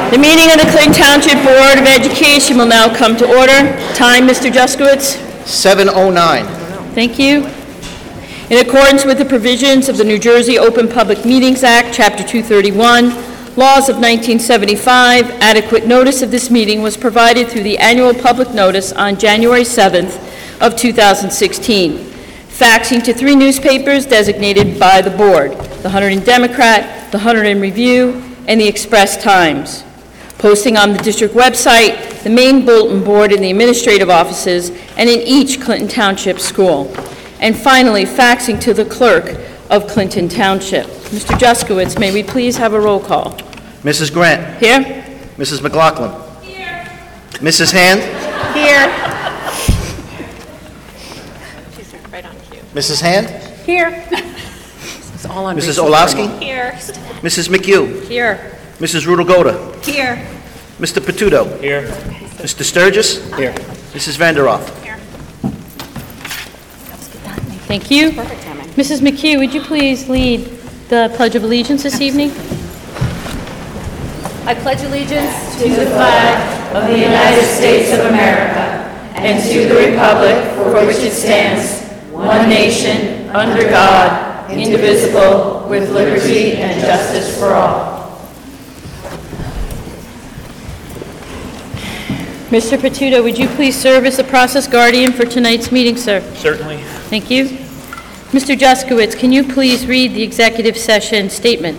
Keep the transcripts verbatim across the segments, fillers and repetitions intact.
The meeting of the Clinton Township Board of Education will now come to order. Time, Mister Juskowitz? seven oh nine. Thank you. In accordance with the provisions of the New Jersey Open Public Meetings Act, Chapter two thirty-one, laws of nineteen seventy-five, adequate notice of this meeting was provided through the annual public notice on January seventh of two thousand sixteen, faxing to three newspapers designated by the board, the Hunterdon Democrat, the Hunterdon Review, and the Express Times, posting on the district website, the main bulletin board in the administrative offices, and in each Clinton Township school. And finally, faxing to the clerk of Clinton Township. Mister Juskowitz, may we please have a roll call? Missus Grant. Here? Missus McLaughlin. Here. Missus Hand. Here. She's right on cue. Missus Hand. Here. It's all on Missus research. Olowski. Here. Missus McHugh. Here. Missus Rudelgoda. Here. Mister Patudo. Here. Mister Sturgis. Here. Missus Vanderoff. Here. Thank you. Perfect timing. Missus McHugh, would you please lead the Pledge of Allegiance this evening? I pledge allegiance to the flag of the United States of America and to the republic for which it stands, one nation, under God, indivisible, with liberty and justice for all. Mister Patudo, would you please serve as the process guardian for tonight's meeting, sir? Certainly. Thank you. Mister Juskowitz, can you please read the executive session statement?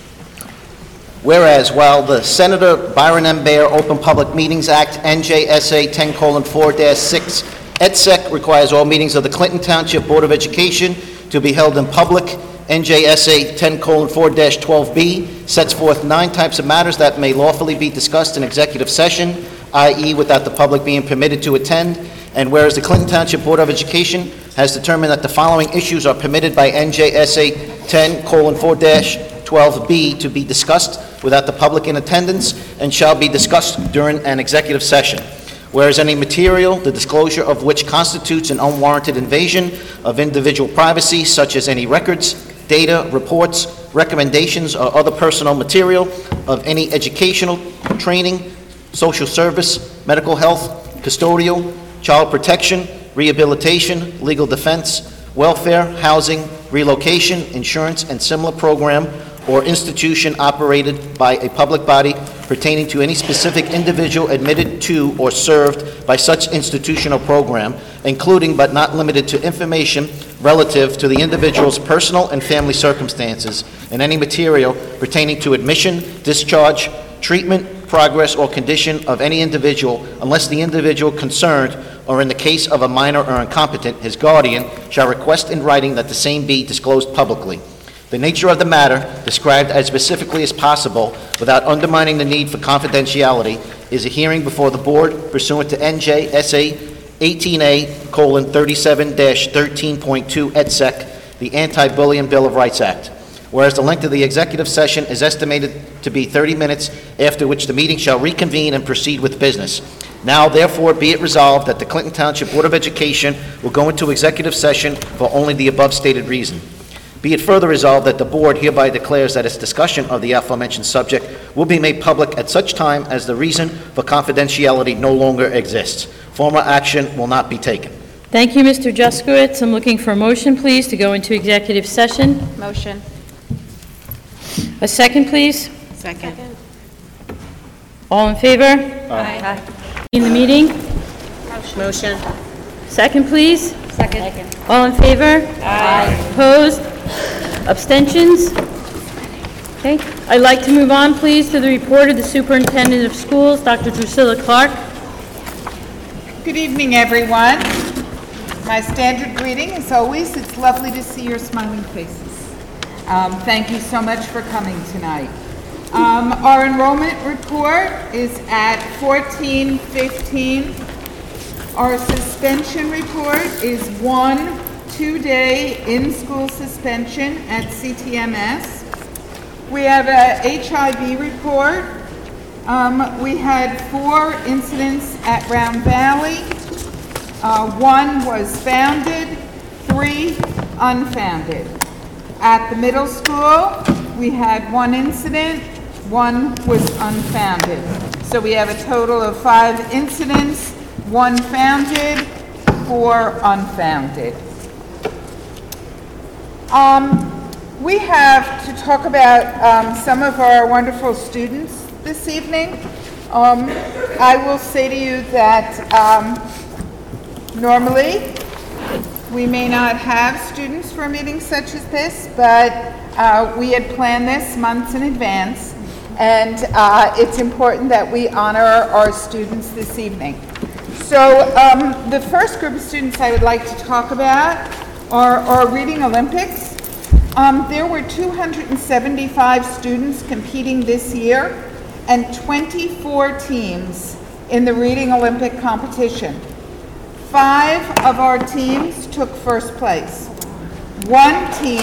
Whereas, while the Senator Byron M. Baer Open Public Meetings Act, N J S A ten colon four dash six, et sec, requires all meetings of the Clinton Township Board of Education to be held in public, N J S A ten colon four dash twelve B sets forth nine types of matters that may lawfully be discussed in executive session, that is without the public being permitted to attend. And whereas the Clinton Township Board of Education has determined that the following issues are permitted by N J S A ten colon four dash twelve B to be discussed without the public in attendance and shall be discussed during an executive session. Whereas any material, the disclosure of which constitutes an unwarranted invasion of individual privacy, such as any records, data, reports, recommendations, or other personal material of any educational, training, social service, medical health, custodial, child protection, rehabilitation, legal defense, welfare, housing, relocation, insurance, and similar program or institution operated by a public body pertaining to any specific individual admitted to or served by such institutional program, including but not limited to information relative to the individual's personal and family circumstances, and any material pertaining to admission, discharge, treatment, progress, or condition of any individual, unless the individual concerned, or in the case of a minor or incompetent, his guardian, shall request in writing that the same be disclosed publicly. The nature of the matter, described as specifically as possible without undermining the need for confidentiality, is a hearing before the board pursuant to N J S A eighteen A colon thirty-seven dash thirteen point two et sec, the Anti-Bullying Bill of Rights Act. Whereas the length of the executive session is estimated to be thirty minutes, after which the meeting shall reconvene and proceed with business. Now, therefore, be it resolved that the Clinton Township Board of Education will go into executive session for only the above stated reason. Be it further resolved that the board hereby declares that its discussion of the aforementioned subject will be made public at such time as the reason for confidentiality no longer exists. Formal action will not be taken. Thank you, Mister Juskowitz. I'm looking for a motion, please, to go into executive session. Motion. A second, please. Second. All in favor? Aye. In the meeting? Motion. Second, please. Second. All in favor? Aye. Opposed? Abstentions? Okay. I'd like to move on, please, to the report of the Superintendent of Schools, Doctor Drusilla Clark. Good evening, everyone. My standard greeting, as always, it's lovely to see your smiling faces. Um, thank you so much for coming tonight. Um, our enrollment report is at fourteen fifteen. Our suspension report is one two-day in-school suspension at C T M S. We have a H I V report. Um, we had four incidents at Round Valley. Uh, one was founded, three unfounded. At the middle school, we had one incident, one was unfounded. So we have a total of five incidents, one founded, four unfounded. Um, we have to talk about um, some of our wonderful students this evening. Um, I will say to you that um, normally we may not have students for a meeting such as this, but uh, we had planned this months in advance, and uh, it's important that we honor our students this evening. So um, the first group of students I would like to talk about are our Reading Olympics. Um, there were two hundred seventy-five students competing this year and twenty-four teams in the Reading Olympic competition. Five of our teams took first place. One team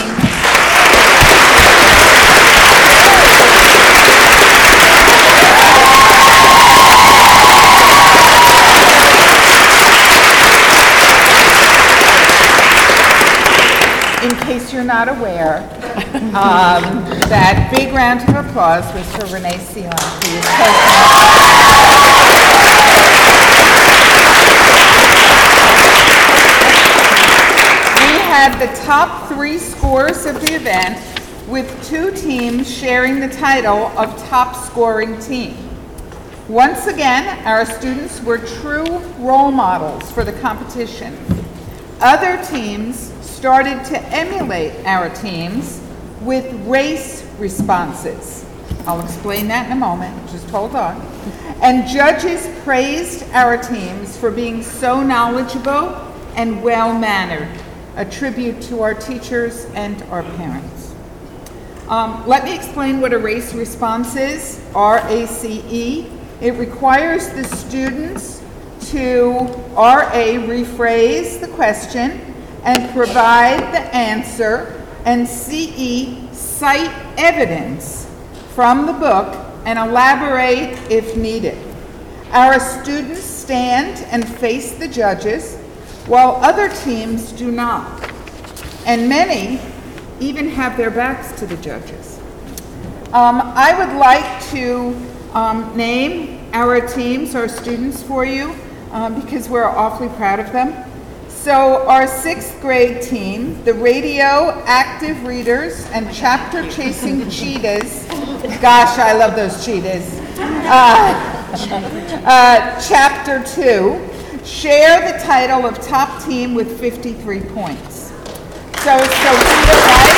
in case you're not aware, um, that big round of applause was for Renee Seelon, who is We had the top three scorers of the event, with two teams sharing the title of top scoring team. Once again, our students were true role models for the competition. Other teams started to emulate our teams with race responses. I'll explain that in a moment, just hold on. And judges praised our teams for being so knowledgeable and well-mannered, a tribute to our teachers and our parents. Um, let me explain what a race response is, R A C E. It requires the students to, R A, rephrase the question and provide the answer, and C E, cite evidence from the book and elaborate if needed. Our students stand and face the judges, while other teams do not. And many even have their backs to the judges. Um, I would like to um, name our teams, our students for you, um, because we're awfully proud of them. So our sixth grade team, the Radio Active Readers and Chapter Chasing Cheetahs, gosh, I love those cheetahs, uh, uh, Chapter two, share the title of top team with fifty-three points. So Sophia Wright,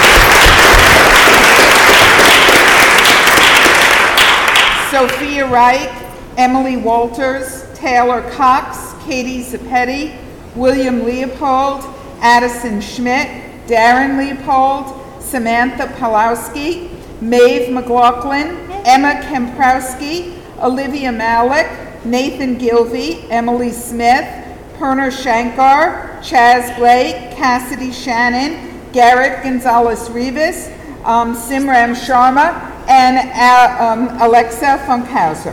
Sophia Wright, Emily Walters, Taylor Cox, Katie Zapetti, William Leopold, Addison Schmidt, Darren Leopold, Samantha Pawlowski, Maeve McLaughlin, Emma Kemprowski, Olivia Malik, Nathan Gilvey, Emily Smith, Perner Shankar, Chaz Blake, Cassidy Shannon, Garrett Gonzalez-Rivas, um, Simram Sharma, and uh, um, Alexa Funkhauser.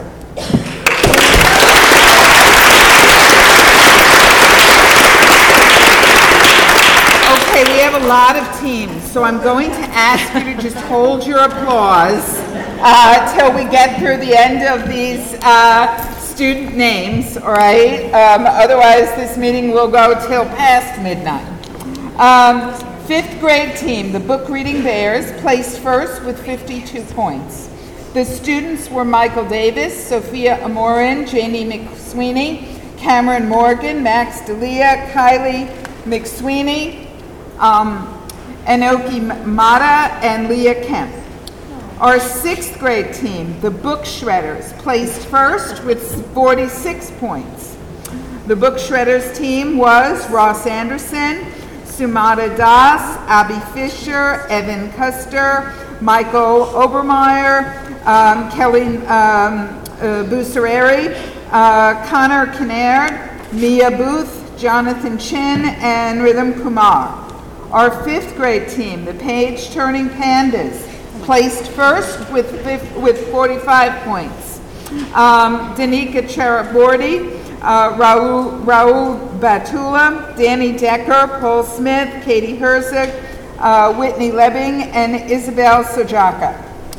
Okay, we have a lot of teams, so I'm going to ask you to just hold your applause uh, till we get through the end of these uh, student names, all right? Um, otherwise, this meeting will go till past midnight. Um, fifth grade team, the Book Reading Bears, placed first with fifty-two points. The students were Michael Davis, Sophia Amorin, Janie McSweeney, Cameron Morgan, Max D'Elia, Kylie McSweeney, um, Enoki Mata, and Leah Kemp. Our sixth grade team, the Book Shredders, placed first with forty-six points. The Book Shredders team was Ross Anderson, Sumata Das, Abby Fisher, Evan Custer, Michael Obermeyer, um, Kelly um, uh, Bussareri, uh, Connor Kinnaird, Mia Booth, Jonathan Chin, and Rhythm Kumar. Our fifth grade team, the Page Turning Pandas, placed first with with forty-five points. Um, Danica Charabordi, uh, Raul, Raul Batula, Danny Decker, Paul Smith, Katie Herzig, uh, Whitney Lebbing, and Isabel Sojaka.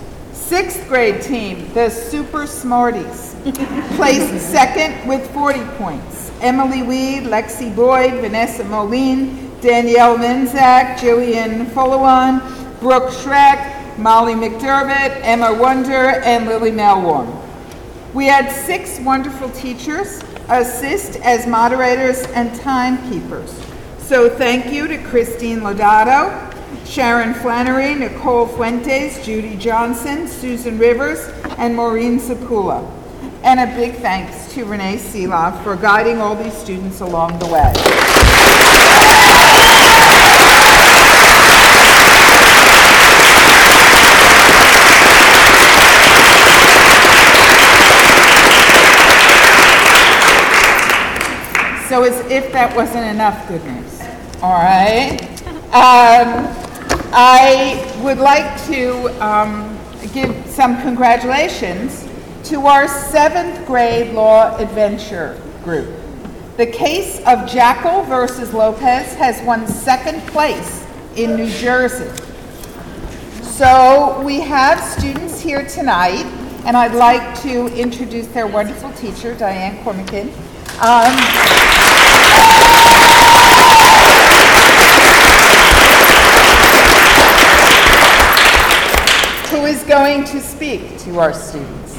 Sixth grade team, the Super Smarties, placed second with forty points. Emily Weed, Lexi Boyd, Vanessa Moline, Danielle Menzak, Jillian Followan, Brooke Schreck, Molly McDermott, Emma Wonder, and Lily Melworm. We had six wonderful teachers assist as moderators and timekeepers. So thank you to Christine Lodato, Sharon Flannery, Nicole Fuentes, Judy Johnson, Susan Rivers, and Maureen Zapula. And a big thanks to Renee Seeloff for guiding all these students along the way. So as if that wasn't enough good news, all right? Um, I would like to um, give some congratulations to our seventh grade law adventure group. The case of Jackal versus Lopez has won second place in New Jersey. So we have students here tonight, and I'd like to introduce their wonderful teacher, Diane Cormican. Um, who is going to speak to our students.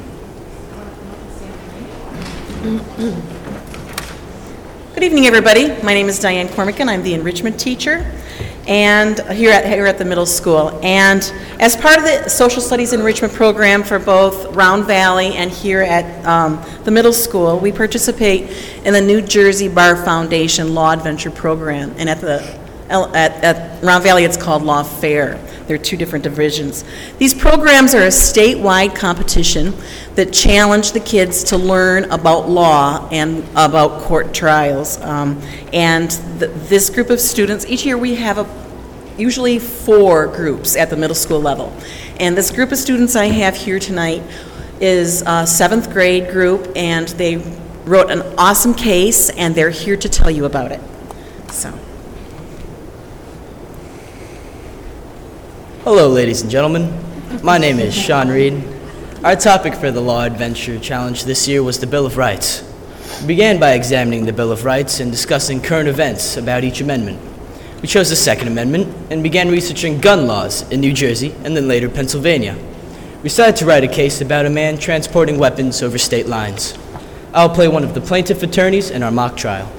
Good evening, everybody. My name is Diane Cormican. I'm the enrichment teacher and here at, here at the middle school. And as part of the social studies enrichment program for both Round Valley and here at um, the middle school, we participate in the New Jersey Bar Foundation Law Adventure Program. And at the At, at Round Valley, it's called Law Fair. There are two different divisions. These programs are a statewide competition that challenge the kids to learn about law and about court trials. Um, and th this group of students, each year we have a, usually four groups at the middle school level. And this group of students I have here tonight is a seventh grade group, and they wrote an awesome case, and they're here to tell you about it. So. Hello, ladies and gentlemen. My name is Sean Reed. Our topic for the Law Adventure Challenge this year was the Bill of Rights. We began by examining the Bill of Rights and discussing current events about each amendment. We chose the Second Amendment and began researching gun laws in New Jersey and then later Pennsylvania. We decided to write a case about a man transporting weapons over state lines. I'll play one of the plaintiff attorneys in our mock trial.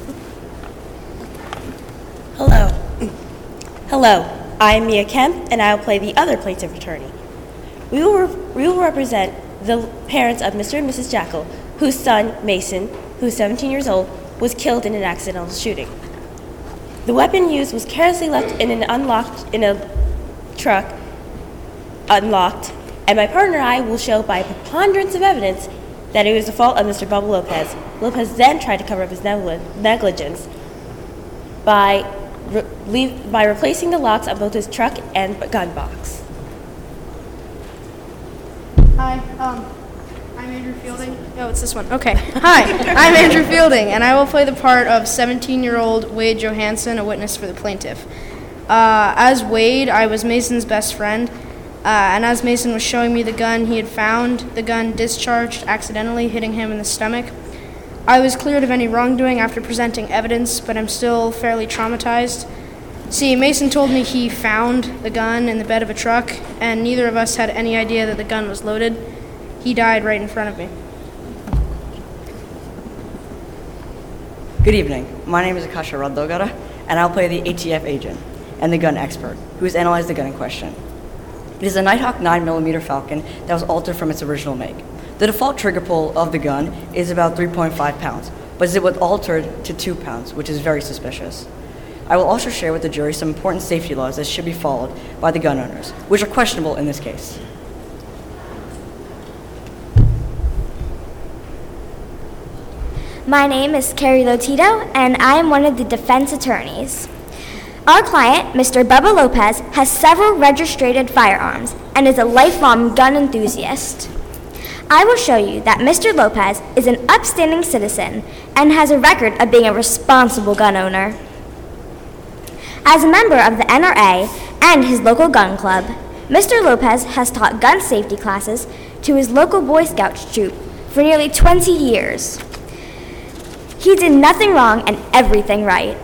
Hello. Hello. I'm Mia Kemp, and I'll play the other plaintiff attorney. We will, we will represent the parents of Mister and Missus Jackal, whose son, Mason, who's seventeen years old, was killed in an accidental shooting. The weapon used was carelessly left in an unlocked, in a truck, unlocked, and my partner and I will show by a preponderance of evidence that it was the fault of Mister Bubba Lopez. Lopez then tried to cover up his negligence by Re leave, by replacing the locks on both his truck and gun box. Hi, um, I'm Andrew Fielding. Oh, it's this one. Okay. Hi, I'm Andrew Fielding, and I will play the part of seventeen-year-old Wade Johansson, a witness for the plaintiff. Uh, as Wade, I was Mason's best friend, uh, and as Mason was showing me the gun he had found, the gun discharged accidentally, hitting him in the stomach. I was cleared of any wrongdoing after presenting evidence, but I'm still fairly traumatized. See, Mason told me he found the gun in the bed of a truck, and neither of us had any idea that the gun was loaded. He died right in front of me. Good evening. My name is Akasha Radlogara, and I'll play the A T F agent and the gun expert who has analyzed the gun in question. It is a Nighthawk nine millimeter Falcon that was altered from its original make. The default trigger pull of the gun is about three point five pounds, but it was altered to two pounds, which is very suspicious. I will also share with the jury some important safety laws that should be followed by the gun owners, which are questionable in this case. My name is Carrie Lotito, and I am one of the defense attorneys. Our client, Mister Bubba Lopez, has several registered firearms and is a lifelong gun enthusiast. I will show you that Mister Lopez is an upstanding citizen and has a record of being a responsible gun owner. As a member of the N R A and his local gun club, Mister Lopez has taught gun safety classes to his local Boy Scouts troop for nearly twenty years. He did nothing wrong and everything right.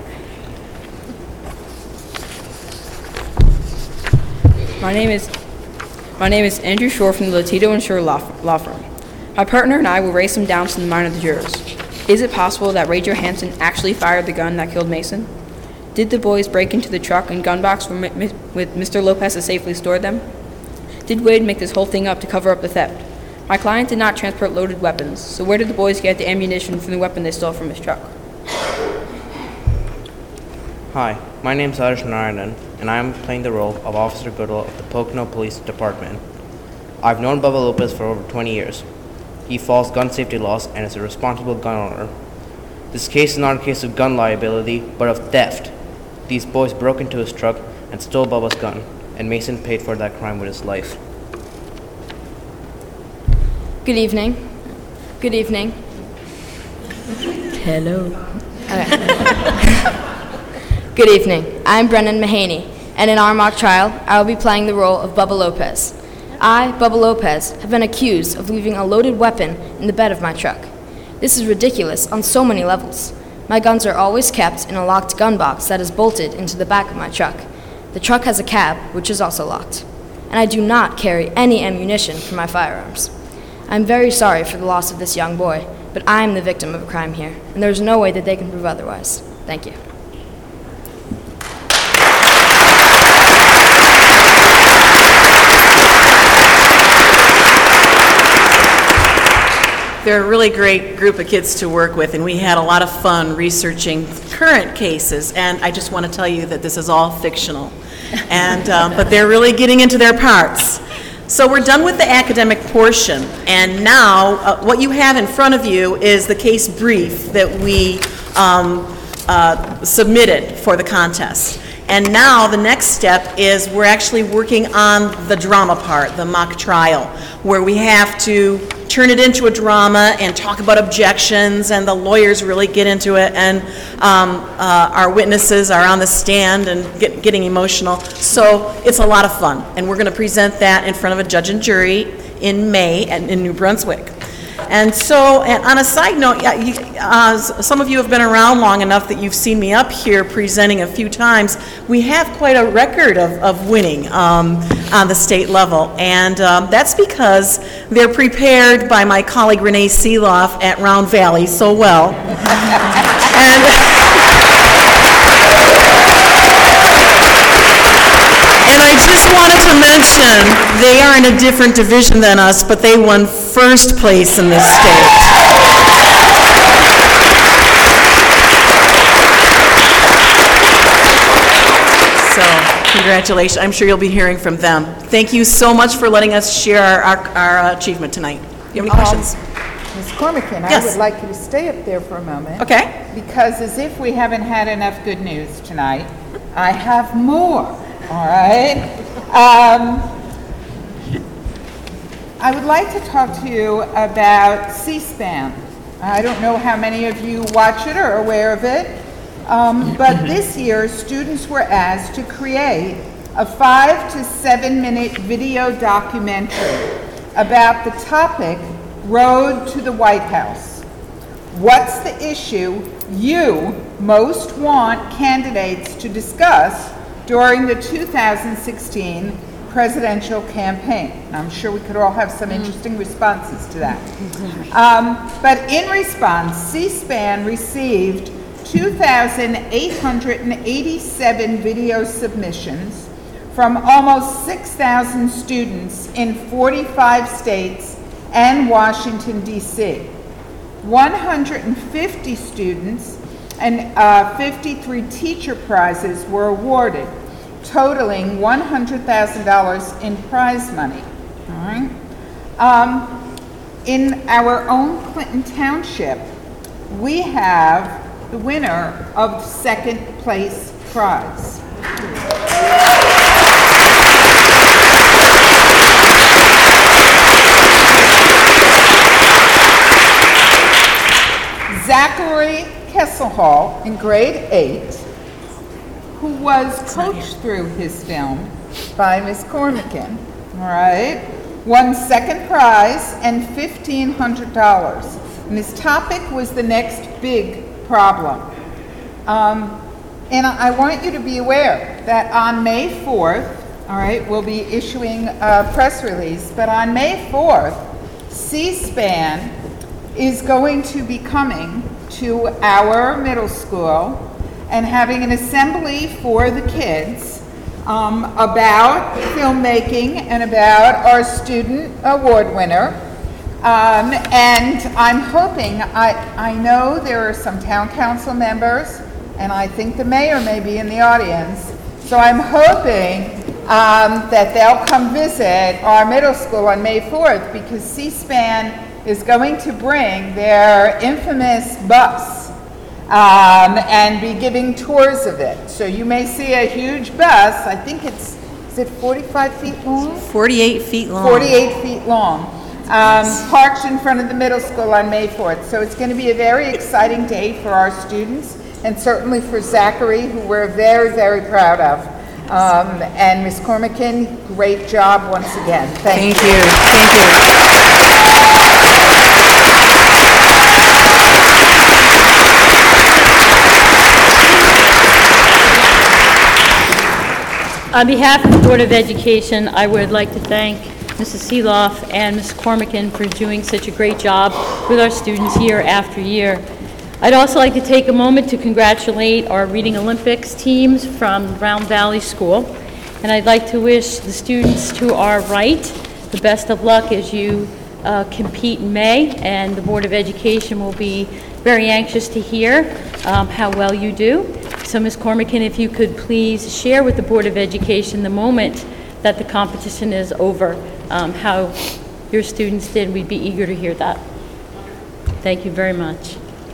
My name is my name is Andrew Shore from the Latito and Shore law, law firm. My partner and I will race them down to the mind of the jurors. Is it possible that Ray Johansson actually fired the gun that killed Mason? Did the boys break into the truck and gun box where mi- with Mister Lopez to safely store them? Did Wade make this whole thing up to cover up the theft? My client did not transport loaded weapons, so where did the boys get the ammunition from the weapon they stole from his truck? Hi, my name is Arish Narayanan, and I am playing the role of Officer Goodall of the Pocono Police Department. I've known Bubba Lopez for over twenty years. He follows gun safety laws and is a responsible gun owner. This case is not a case of gun liability, but of theft. These boys broke into his truck and stole Bubba's gun, and Mason paid for that crime with his life. Good evening. Good evening. Hello. Okay. Good evening. I'm Brennan Mahaney, and in our mock trial, I will be playing the role of Bubba Lopez. I, Bubba Lopez, have been accused of leaving a loaded weapon in the bed of my truck. This is ridiculous on so many levels. My guns are always kept in a locked gun box that is bolted into the back of my truck. The truck has a cab, which is also locked. And I do not carry any ammunition for my firearms. I'm very sorry for the loss of this young boy, but I am the victim of a crime here, and there's no way that they can prove otherwise. Thank you. They're a really great group of kids to work with, and we had a lot of fun researching current cases, and I just want to tell you that this is all fictional, and um, but they're really getting into their parts. So we're done with the academic portion, and now uh, what you have in front of you is the case brief that we um, uh, submitted for the contest. And now the next step is we're actually working on the drama part, the mock trial, where we have to turn it into a drama and talk about objections, and the lawyers really get into it, and um, uh, our witnesses are on the stand and get, getting emotional. So it's a lot of fun, and we're going to present that in front of a judge and jury in May and in New Brunswick. And so, and on a side note, yeah, you, uh, some of you have been around long enough that you've seen me up here presenting a few times. We have quite a record of, of winning um, on the state level, and um, that's because they're prepared by my colleague Renee Seeloff at Round Valley so well. and, And I just wanted to mention, they are in a different division than us, but they won first place in this state. So, congratulations. I'm sure you'll be hearing from them. Thank you so much for letting us share our, our, our achievement tonight. Do you have any questions? Um, Miz Cormican, Yes. I would like you to stay up there for a moment. Okay. Because as if we haven't had enough good news tonight, I have more, all right? Um, I would like to talk to you about C-SPAN. I don't know how many of you watch it or are aware of it, um, but this year students were asked to create a five to seven minute video documentary about the topic Road to the White House. What's the issue you most want candidates to discuss during the two thousand sixteen presidential campaign? And I'm sure we could all have some interesting responses to that. Um, but in response, C-SPAN received two thousand eight hundred eighty-seven video submissions from almost six thousand students in forty-five states and Washington, D C one hundred fifty students and uh, fifty-three teacher prizes were awarded, totaling one hundred thousand dollars in prize money. All right. Um, in our own Clinton Township, we have the winner of second place prize. Zachary Kesselhall in grade eight, who was coached through his film, by Miz Cormican, all right, won second prize and fifteen hundred dollars. And his topic was the next big problem. Um, and I want you to be aware that on May fourth, all right, we'll be issuing a press release, but on May fourth, C-SPAN is going to be coming to our middle school and having an assembly for the kids um, about filmmaking and about our student award winner. Um, and I'm hoping, I, I know there are some town council members, and I think the mayor may be in the audience, so I'm hoping um, that they'll come visit our middle school on May fourth, because C-SPAN is going to bring their infamous bus um, and be giving tours of it. So you may see a huge bus. I think it's, is it forty-five feet long? forty-eight feet long. forty-eight feet long. Um, parked in front of the middle school on May fourth. So it's going to be a very exciting day for our students, and certainly for Zachary, who we're very, very proud of. Um, and Miz Cormican, great job once again. Thank, Thank you. Thank you. On behalf of the Board of Education, I would like to thank Missus Seeloff and Miz Cormican for doing such a great job with our students year after year. I'd also like to take a moment to congratulate our Reading Olympics teams from Round Valley School. And I'd like to wish the students to our right the best of luck as you uh, compete in May. And the Board of Education will be very anxious to hear um, how well you do. So Miz Cormican, if you could please share with the Board of Education the moment that the competition is over, um, how your students did. We'd be eager to hear that. Thank you very much.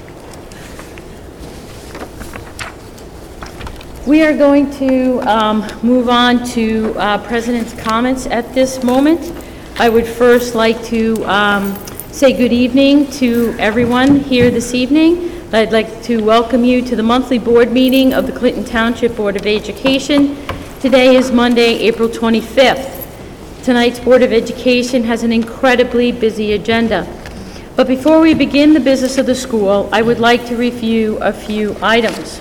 We are going to um, move on to uh, President's comments at this moment. I would first like to um, say good evening to everyone here this evening. I'd like to welcome you to the monthly board meeting of the Clinton Township Board of Education. Today is Monday, April twenty-fifth. Tonight's Board of Education has an incredibly busy agenda. But before we begin the business of the school, I would like to review a few items.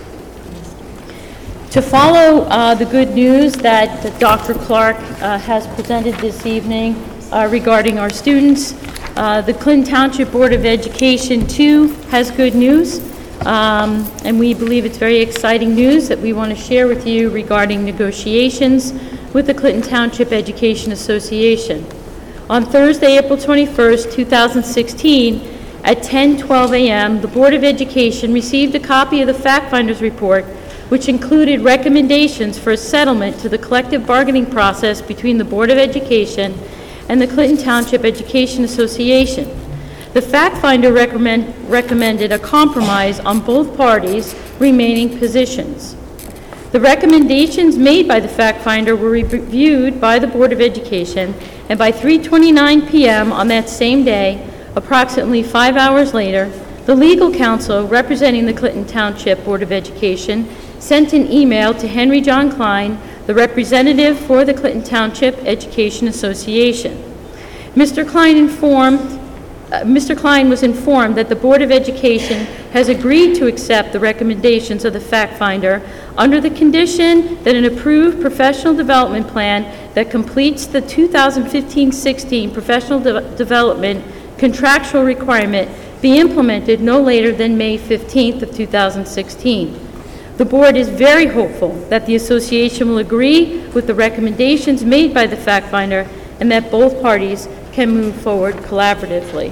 To follow uh, the good news that Doctor Clark uh, has presented this evening uh, regarding our students, uh, the Clinton Township Board of Education, too, has good news. Um, and we believe it's very exciting news that we want to share with you regarding negotiations with the Clinton Township Education Association. On Thursday, April twenty-first, two thousand sixteen, at ten twelve a m, the Board of Education received a copy of the Fact Finders Report, which included recommendations for a settlement to the collective bargaining process between the Board of Education and the Clinton Township Education Association. The fact finder recommend, recommended a compromise on both parties' remaining positions. The recommendations made by the fact finder were reviewed by the Board of Education, and by three twenty-nine p m on that same day, approximately five hours later, the legal counsel representing the Clinton Township Board of Education sent an email to Henry John Klein, the representative for the Clinton Township Education Association. Mister Klein informed Uh, Mister Klein was informed that the Board of Education has agreed to accept the recommendations of the fact finder under the condition that an approved professional development plan that completes the two thousand fifteen sixteen professional de development contractual requirement be implemented no later than May fifteenth of two thousand sixteen. The board is very hopeful that the association will agree with the recommendations made by the fact finder and that both parties can move forward collaboratively.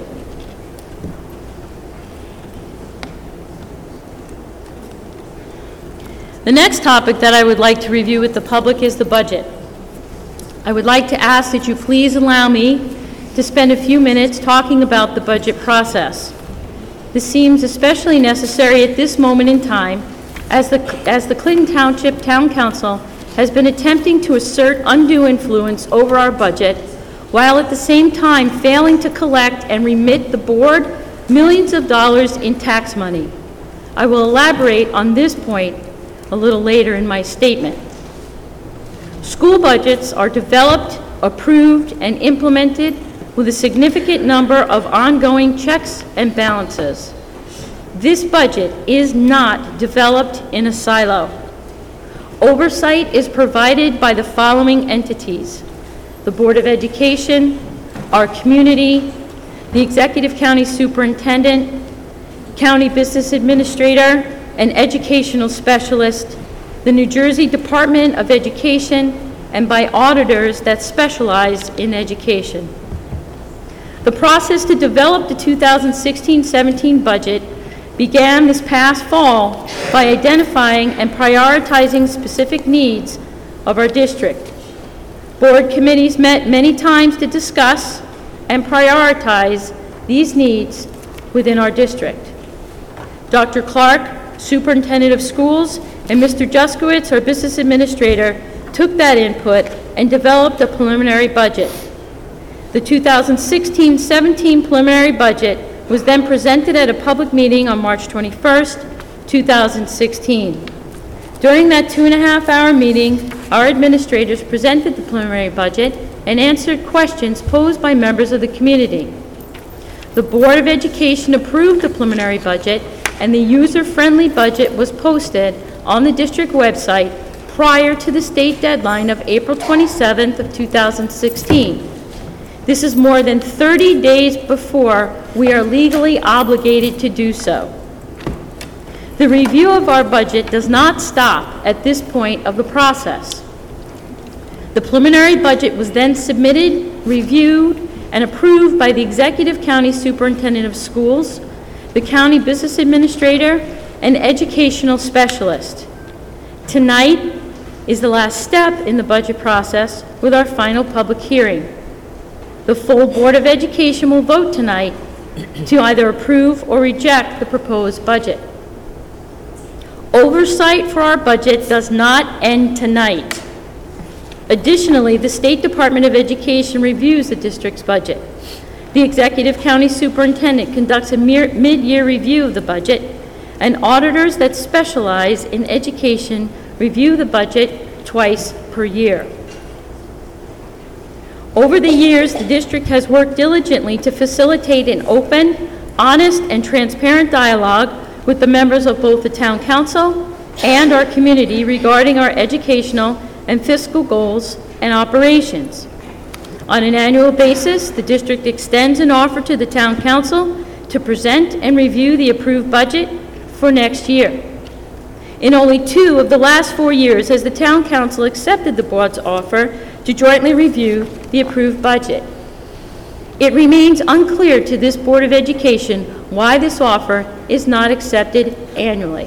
The next topic that I would like to review with the public is the budget. I would like to ask that you please allow me to spend a few minutes talking about the budget process. This seems especially necessary at this moment in time as the, as the Clinton Township Town Council has been attempting to assert undue influence over our budget while at the same time failing to collect and remit the board millions of dollars in tax money. I will elaborate on this point a little later in my statement. School budgets are developed, approved, and implemented with a significant number of ongoing checks and balances. This budget is not developed in a silo. Oversight is provided by the following entities: the Board of Education, our community, the Executive County Superintendent, County Business Administrator, an educational specialist, the New Jersey Department of Education, and by auditors that specialize in education. The process to develop the two thousand sixteen seventeen budget began this past fall by identifying and prioritizing specific needs of our district. Board committees met many times to discuss and prioritize these needs within our district. Doctor Clark, Superintendent of Schools, and Mister Juskowitz, our Business Administrator, took that input and developed a preliminary budget. The two thousand sixteen seventeen preliminary budget was then presented at a public meeting on March twenty-first, two thousand sixteen. During that two and a half hour meeting, our administrators presented the preliminary budget and answered questions posed by members of the community. The Board of Education approved the preliminary budget, and the user-friendly budget was posted on the district website prior to the state deadline of April twenty-seventh of two thousand sixteen. This is more than thirty days before we are legally obligated to do so. The review of our budget does not stop at this point of the process. The preliminary budget was then submitted, reviewed, and approved by the Executive County Superintendent of Schools, the County Business Administrator, and Educational Specialist. Tonight is the last step in the budget process with our final public hearing. The full Board of Education will vote tonight to either approve or reject the proposed budget. Oversight for our budget does not end tonight. Additionally, the State Department of Education reviews the district's budget. The Executive County Superintendent conducts a mid-year review of the budget, and auditors that specialize in education review the budget twice per year. Over the years, the district has worked diligently to facilitate an open, honest, and transparent dialogue with the members of both the Town Council and our community regarding our educational and fiscal goals and operations. On an annual basis, the district extends an offer to the Town Council to present and review the approved budget for next year. In only two of the last four years has the Town Council accepted the board's offer to jointly review the approved budget. It remains unclear to this Board of Education why this offer is not accepted annually.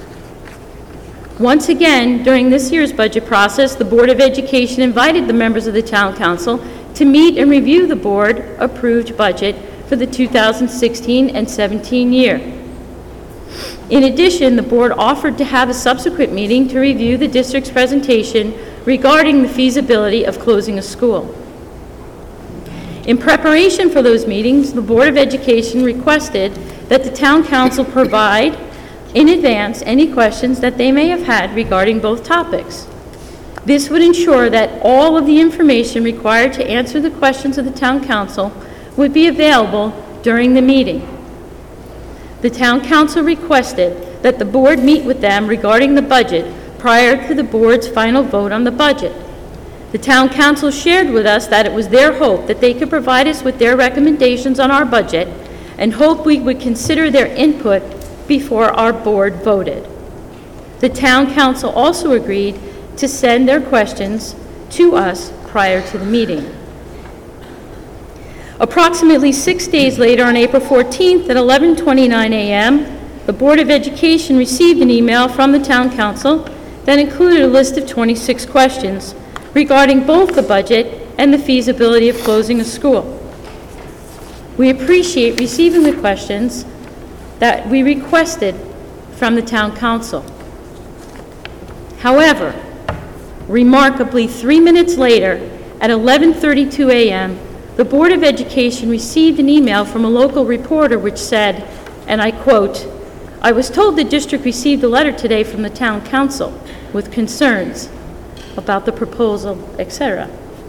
Once again, during this year's budget process, the Board of Education invited the members of the Town Council to meet and review the board-approved budget for the two thousand sixteen and seventeen year. In addition, the board offered to have a subsequent meeting to review the district's presentation regarding the feasibility of closing a school. In preparation for those meetings, the Board of Education requested that the Town Council provide in advance any questions that they may have had regarding both topics. This would ensure that all of the information required to answer the questions of the Town Council would be available during the meeting. The Town Council requested that the board meet with them regarding the budget prior to the board's final vote on the budget. The Town Council shared with us that it was their hope that they could provide us with their recommendations on our budget and hope we would consider their input before our board voted. The Town Council also agreed to send their questions to us prior to the meeting. Approximately six days later, on April fourteenth at eleven twenty-nine a m, the Board of Education received an email from the Town Council that included a list of twenty-six questions regarding both the budget and the feasibility of closing a school. We appreciate receiving the questions that we requested from the Town Council. However, remarkably, three minutes later, at eleven thirty-two a m, the Board of Education received an email from a local reporter which said, and I quote, "I was told the district received a letter today from the Town Council with concerns. about the proposal, et cetera.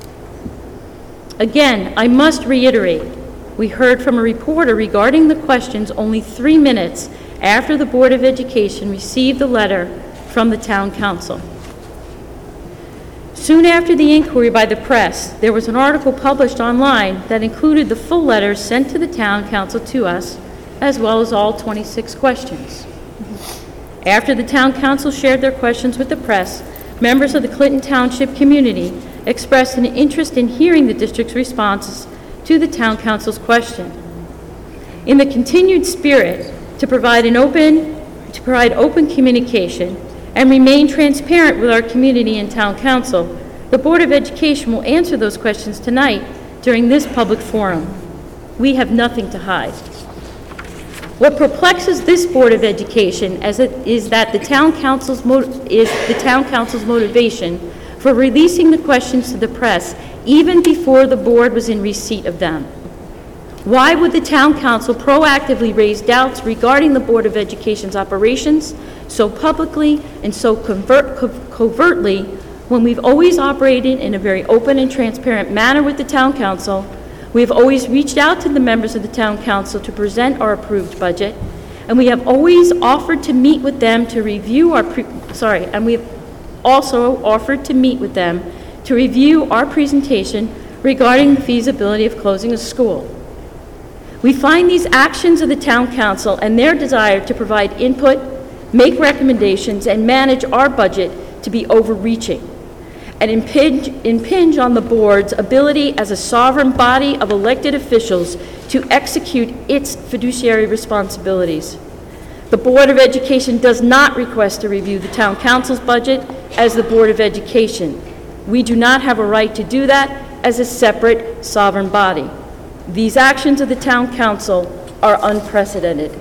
Again, I must reiterate, we heard from a reporter regarding the questions only three minutes after the Board of Education received the letter from the Town Council. Soon after the inquiry by the press, there was an article published online that included the full letter sent to the Town Council to us, as well as all twenty-six questions. After the Town Council shared their questions with the press, members of the Clinton Township community expressed an interest in hearing the district's responses to the Town Council's question. In the continued spirit to provide an open, to provide open communication and remain transparent with our community and Town Council, the Board of Education will answer those questions tonight during this public forum. We have nothing to hide. What perplexes this Board of Education as it is that the Town Council's mo- is the Town Council's motivation for releasing the questions to the press even before the board was in receipt of them. Why would the Town Council proactively raise doubts regarding the Board of Education's operations so publicly and so convert, co- covertly when we've always operated in a very open and transparent manner with the Town Council? We have always reached out to the members of the Town Council to present our approved budget, and we have always offered to meet with them to review our, pre- sorry, and we have also offered to meet with them to review our presentation regarding the feasibility of closing a school. We find these actions of the Town Council and their desire to provide input, make recommendations, and manage our budget to be overreaching and impinge, impinge on the board's ability as a sovereign body of elected officials to execute its fiduciary responsibilities. The Board of Education does not request to review the Town Council's budget as the Board of Education. We do not have a right to do that as a separate sovereign body. These actions of the Town Council are unprecedented.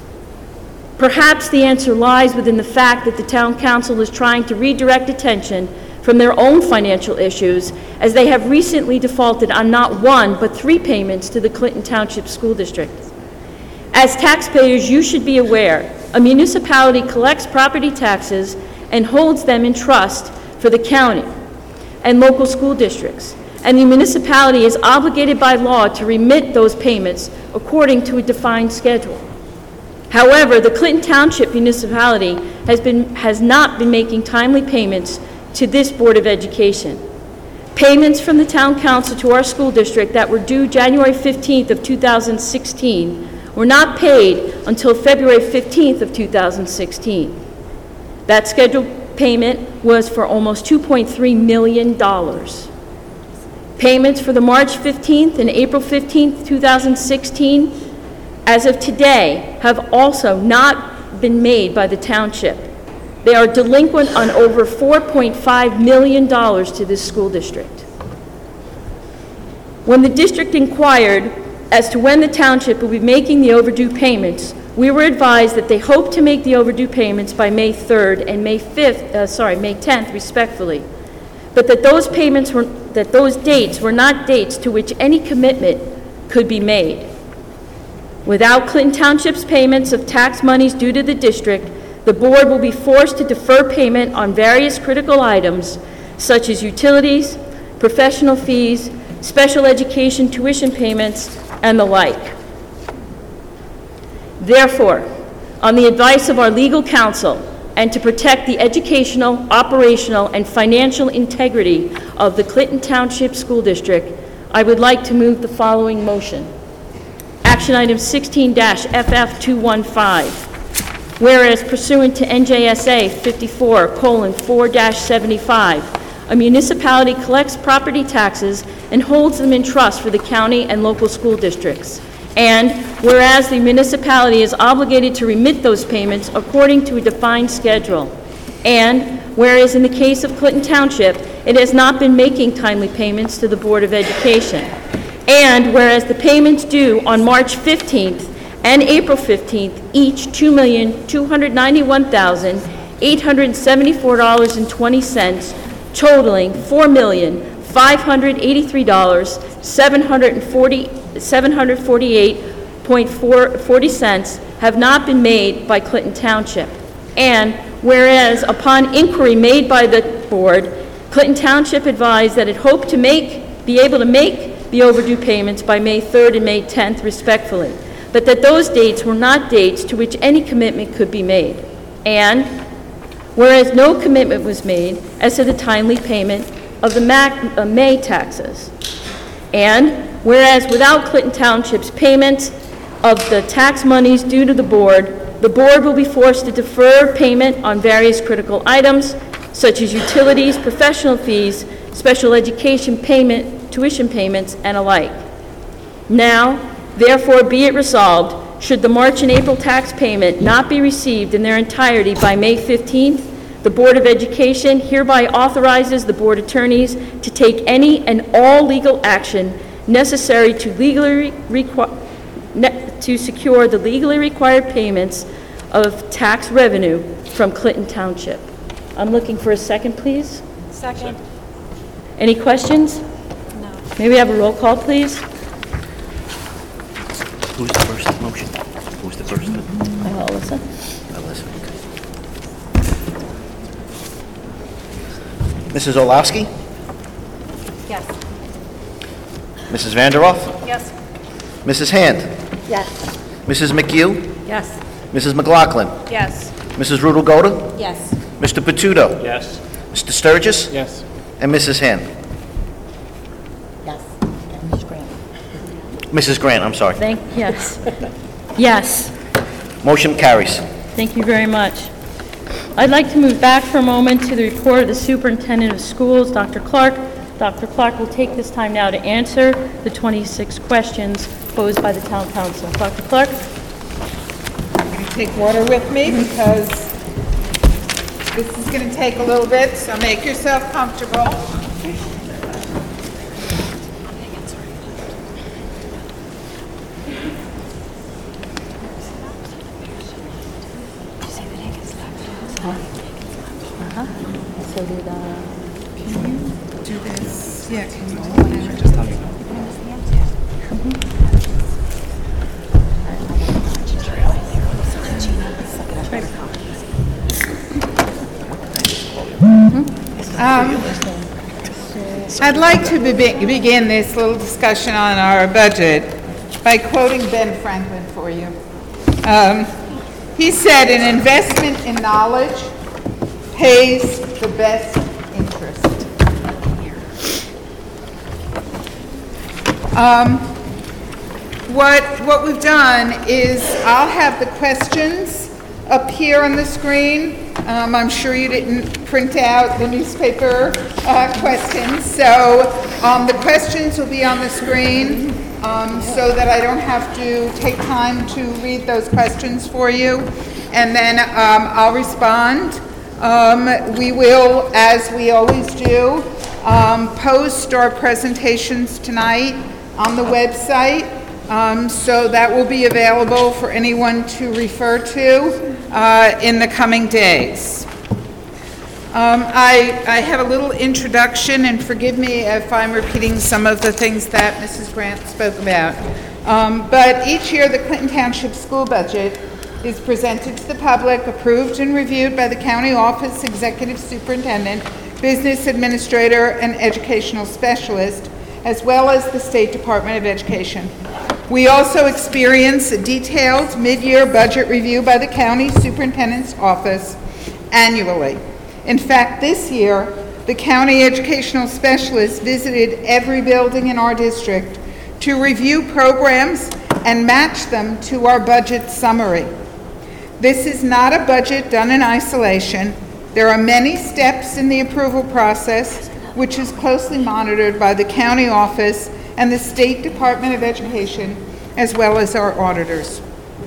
Perhaps the answer lies within the fact that the Town Council is trying to redirect attention from their own financial issues, as they have recently defaulted on not one, but three payments to the Clinton Township School District. As taxpayers, you should be aware, a municipality collects property taxes and holds them in trust for the county and local school districts, and the municipality is obligated by law to remit those payments according to a defined schedule. However, the Clinton Township municipality has been has not been making timely payments to this Board of Education. Payments from the Town Council to our school district that were due January fifteenth of two thousand sixteen were not paid until February fifteenth of two thousand sixteen. That scheduled payment was for almost two point three million dollars. Payments for the March fifteenth and April fifteenth, two thousand sixteen, as of today, have also not been made by the township. They are delinquent on over four point five million dollars to this school district. When the district inquired as to when the township will be making the overdue payments, we were advised that they hope to make the overdue payments by May third and May fifth, uh, sorry, May tenth, respectfully, but that those payments were, that those dates were not dates to which any commitment could be made. Without Clinton Township's payments of tax monies due to the district, the board will be forced to defer payment on various critical items such as utilities, professional fees, special education tuition payments, and the like. Therefore, on the advice of our legal counsel and to protect the educational, operational, and financial integrity of the Clinton Township School District, I would like to move the following motion. Action item sixteen F F two fifteen. Whereas pursuant to N J S A fifty-four colon four dash seventy-five, a municipality collects property taxes and holds them in trust for the county and local school districts. And whereas the municipality is obligated to remit those payments according to a defined schedule. And whereas in the case of Clinton Township, it has not been making timely payments to the Board of Education. And whereas the payments due on March fifteenth and April fifteenth, each two million two hundred ninety-one thousand eight hundred seventy-four dollars and twenty cents, totaling four million five hundred eighty-three thousand seven hundred forty-eight dollars and forty cents, have not been made by Clinton Township. And whereas upon inquiry made by the board, Clinton Township advised that it hoped to make, be able to make the overdue payments by May third and May tenth respectfully, but that those dates were not dates to which any commitment could be made. And whereas no commitment was made as to the timely payment of the Mac, uh, May taxes. And whereas without Clinton Township's payment of the tax monies due to the board, the board will be forced to defer payment on various critical items, such as utilities, professional fees, special education payment, tuition payments, and alike. Now, therefore, be it resolved, should the March and April tax payment not be received in their entirety by May fifteenth, the Board of Education hereby authorizes the board attorneys to take any and all legal action necessary to legally require to secure the legally required payments of tax revenue from Clinton Township. I'm looking for a second, please. Second. Any questions? No. May we have a roll call, please? Who's the first motion? Who's the first? Uh, Alyssa. Alyssa, okay. Missus Orlowski? Yes. Missus Vanderoff? Yes. Missus Hand? Yes. Missus McHugh? Yes. Missus McLaughlin? Yes. Missus Rudelgoda? Yes. Mister Patudo? Yes. Mister Sturgis? Yes. And Missus Hand? Yes. Miz Grant. Missus Grant, I'm sorry. Thank, yes. Yes. Motion carries. Thank you very much. I'd like to move back for a moment to the report of the Superintendent of Schools, Doctor Clark. Doctor Clark will take this time now to answer the twenty-six questions posed by the Town Council. Doctor Clark? I'm going to take water with me because this is going to take a little bit, so make yourself comfortable. So did, uh, Do this. Yeah, can you do that? Just tell me. Um, I'd like to be- begin this little discussion on our budget by quoting Ben Franklin for you. Um, he said, "An investment in knowledge pays the best interest." Um, what, what we've done is I'll have the questions up here on the screen. Um, I'm sure you didn't print out the newspaper uh, questions, so um, the questions will be on the screen um, so that I don't have to take time to read those questions for you, and then um, I'll respond. Um, we will, as we always do, um, post our presentations tonight on the website, um, so that will be available for anyone to refer to uh, in the coming days. Um, I, I have a little introduction, and forgive me if I'm repeating some of the things that Missus Grant spoke about. Um, but each year, the Clinton Township school budget is presented to the public, approved and reviewed by the county office, executive superintendent, business administrator, and educational specialist, as well as the State Department of Education. We also experience a detailed mid-year budget review by the county superintendent's office annually. In fact, this year, the county educational specialist visited every building in our district to review programs and match them to our budget summary. This is not a budget done in isolation. There are many steps in the approval process, which is closely monitored by the county office and the State Department of Education, as well as our auditors.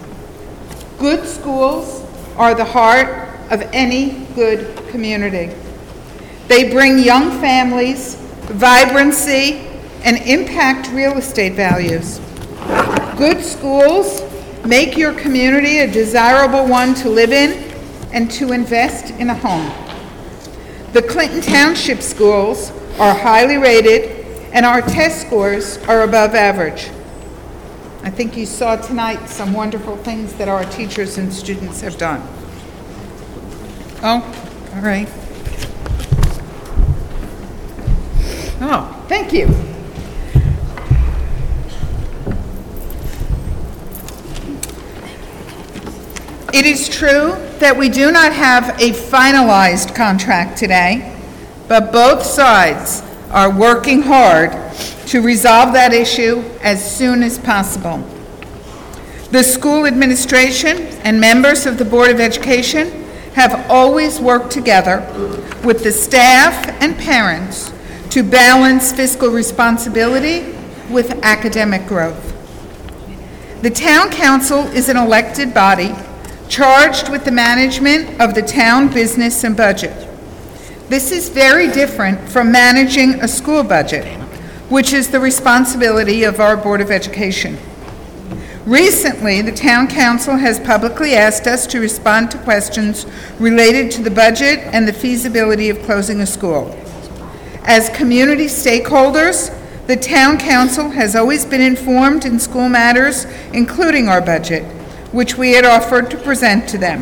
Good schools are the heart of any good community. They bring young families, vibrancy, and impact real estate values. Good schools make your community a desirable one to live in and to invest in a home. The Clinton Township schools are highly rated, and our test scores are above average. I think you saw tonight some wonderful things that our teachers and students have done. Oh, all right. Oh, thank you. It is true that we do not have a finalized contract today, but both sides are working hard to resolve that issue as soon as possible. The school administration and members of the Board of Education have always worked together with the staff and parents to balance fiscal responsibility with academic growth. The Town Council is an elected body charged with the management of the town business and budget. This is very different from managing a school budget, which is the responsibility of our Board of Education. Recently, the Town Council has publicly asked us to respond to questions related to the budget and the feasibility of closing a school. As community stakeholders, the Town Council has always been informed in school matters, including our budget, which we had offered to present to them.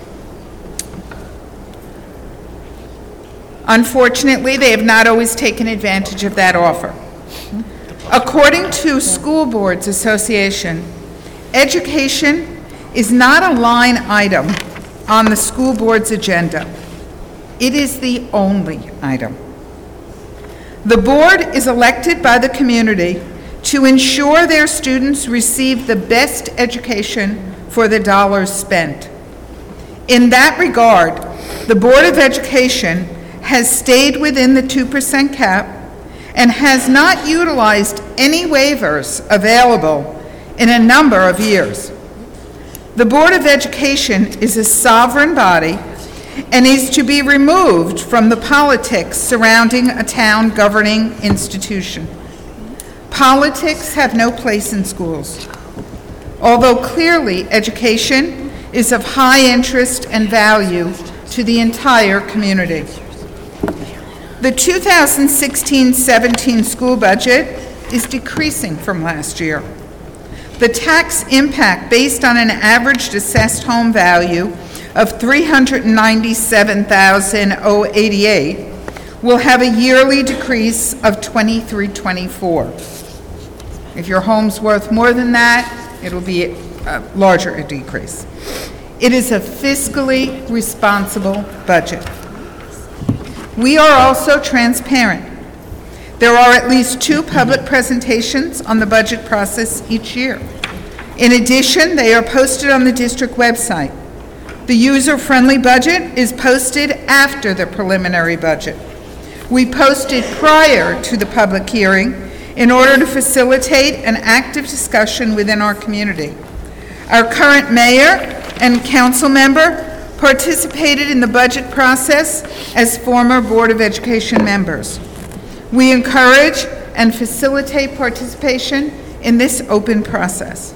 Unfortunately, they have not always taken advantage of that offer. According to School Boards Association, education is not a line item on the school board's agenda. It is the only item. The board is elected by the community to ensure their students receive the best education for the dollars spent. In that regard, the Board of Education has stayed within the two percent cap and has not utilized any waivers available in a number of years. The Board of Education is a sovereign body and is to be removed from the politics surrounding a town governing institution. Politics have no place in schools. Although clearly education is of high interest and value to the entire community. The two thousand sixteen seventeen school budget is decreasing from last year. The tax impact based on an average assessed home value of three hundred ninety-seven thousand eighty-eight will have a yearly decrease of twenty-three twenty-four. If your home's worth more than that, it'll be a larger a decrease. It is a fiscally responsible budget. We are also transparent. There are at least two public presentations on the budget process each year. In addition, they are posted on the district website. The user-friendly budget is posted after the preliminary budget. We posted prior to the public hearing in order to facilitate an active discussion within our community. Our current mayor and council member participated in the budget process as former Board of Education members. We encourage and facilitate participation in this open process.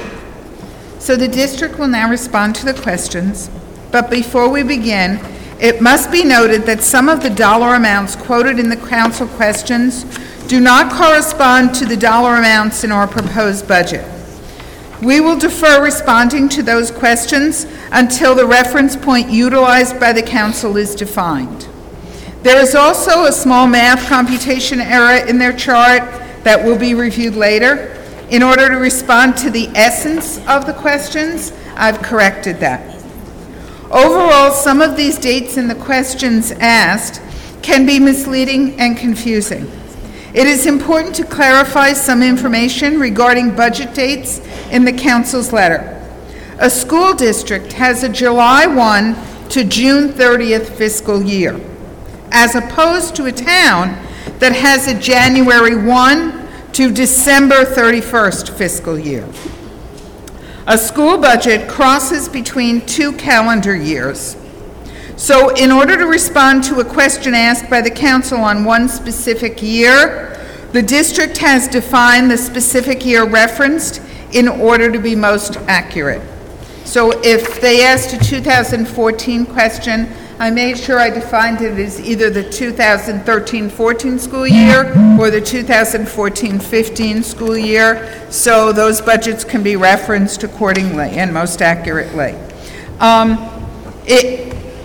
So the district will now respond to the questions, but before we begin, it must be noted that some of the dollar amounts quoted in the council questions do not correspond to the dollar amounts in our proposed budget. We will defer responding to those questions until the reference point utilized by the council is defined. There is also a small math computation error in their chart that will be reviewed later. In order to respond to the essence of the questions, I've corrected that. Overall, some of these dates in the questions asked can be misleading and confusing. It is important to clarify some information regarding budget dates in the council's letter. A school district has a July first to June thirtieth fiscal year, as opposed to a town that has a January first to December thirty-first fiscal year. A school budget crosses between two calendar years. So in order to respond to a question asked by the council on one specific year, the district has defined the specific year referenced in order to be most accurate. So if they asked a two thousand fourteen question, I made sure I defined it as either the two thousand thirteen fourteen school year or the two thousand fourteen fifteen school year, so those budgets can be referenced accordingly and most accurately. Um, it,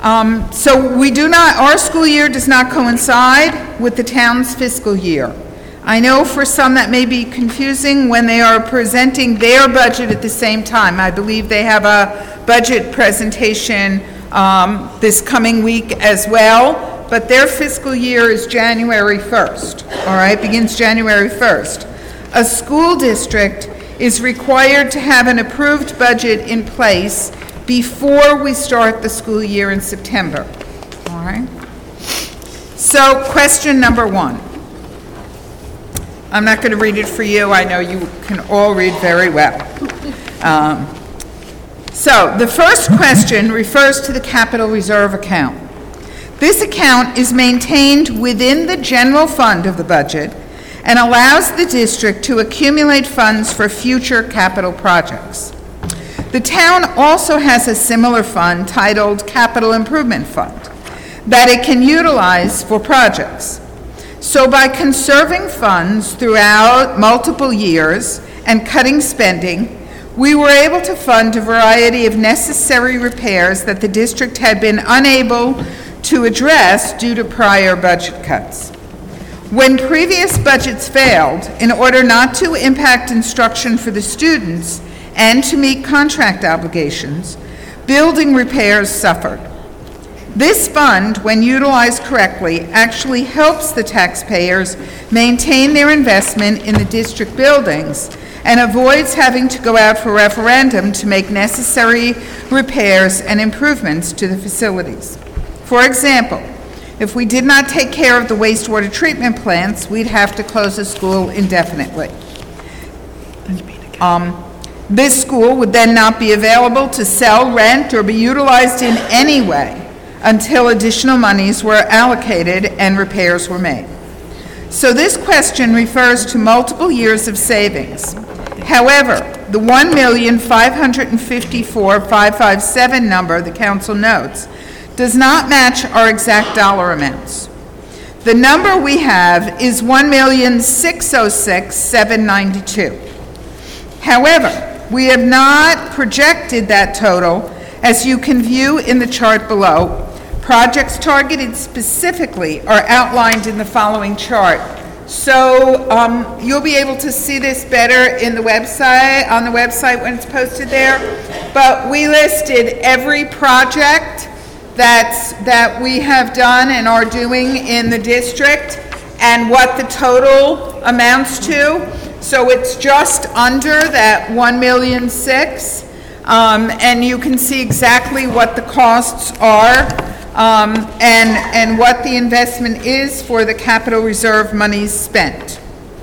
Um, So we do not, our school year does not coincide with the town's fiscal year. I know for some that may be confusing when they are presenting their budget at the same time. I believe they have a budget presentation um, this coming week as well, but their fiscal year is January first, all right, begins January first. A school district is required to have an approved budget in place before we start the school year in September, all right? So, question number one. I'm not going to read it for you. I know you can all read very well. Um, so, the first question refers to the capital reserve account. This account is maintained within the general fund of the budget and allows the district to accumulate funds for future capital projects. The town also has a similar fund titled Capital Improvement Fund that it can utilize for projects. So by conserving funds throughout multiple years and cutting spending, we were able to fund a variety of necessary repairs that the district had been unable to address due to prior budget cuts. When previous budgets failed, in order not to impact instruction for the students and to meet contract obligations, building repairs suffered. This fund, when utilized correctly, actually helps the taxpayers maintain their investment in the district buildings and avoids having to go out for referendum to make necessary repairs and improvements to the facilities. For example, if we did not take care of the wastewater treatment plants, we'd have to close the school indefinitely. Um, this school would then not be available to sell, rent, or be utilized in any way until additional monies were allocated and repairs were made. So this question refers to multiple years of savings. However, the one million five hundred fifty-four thousand five hundred fifty-seven number the council notes does not match our exact dollar amounts. The number we have is one million six hundred six thousand seven hundred ninety-two. However, we have not projected that total, as you can view in the chart below. Projects targeted specifically are outlined in the following chart. So um, you'll be able to see this better in the website, on the website when it's posted there. But we listed every project that's, that we have done and are doing in the district and what the total amounts to. So it's just under that one million six, um, and you can see exactly what the costs are. Um, and, and what the investment is for the capital reserve monies spent.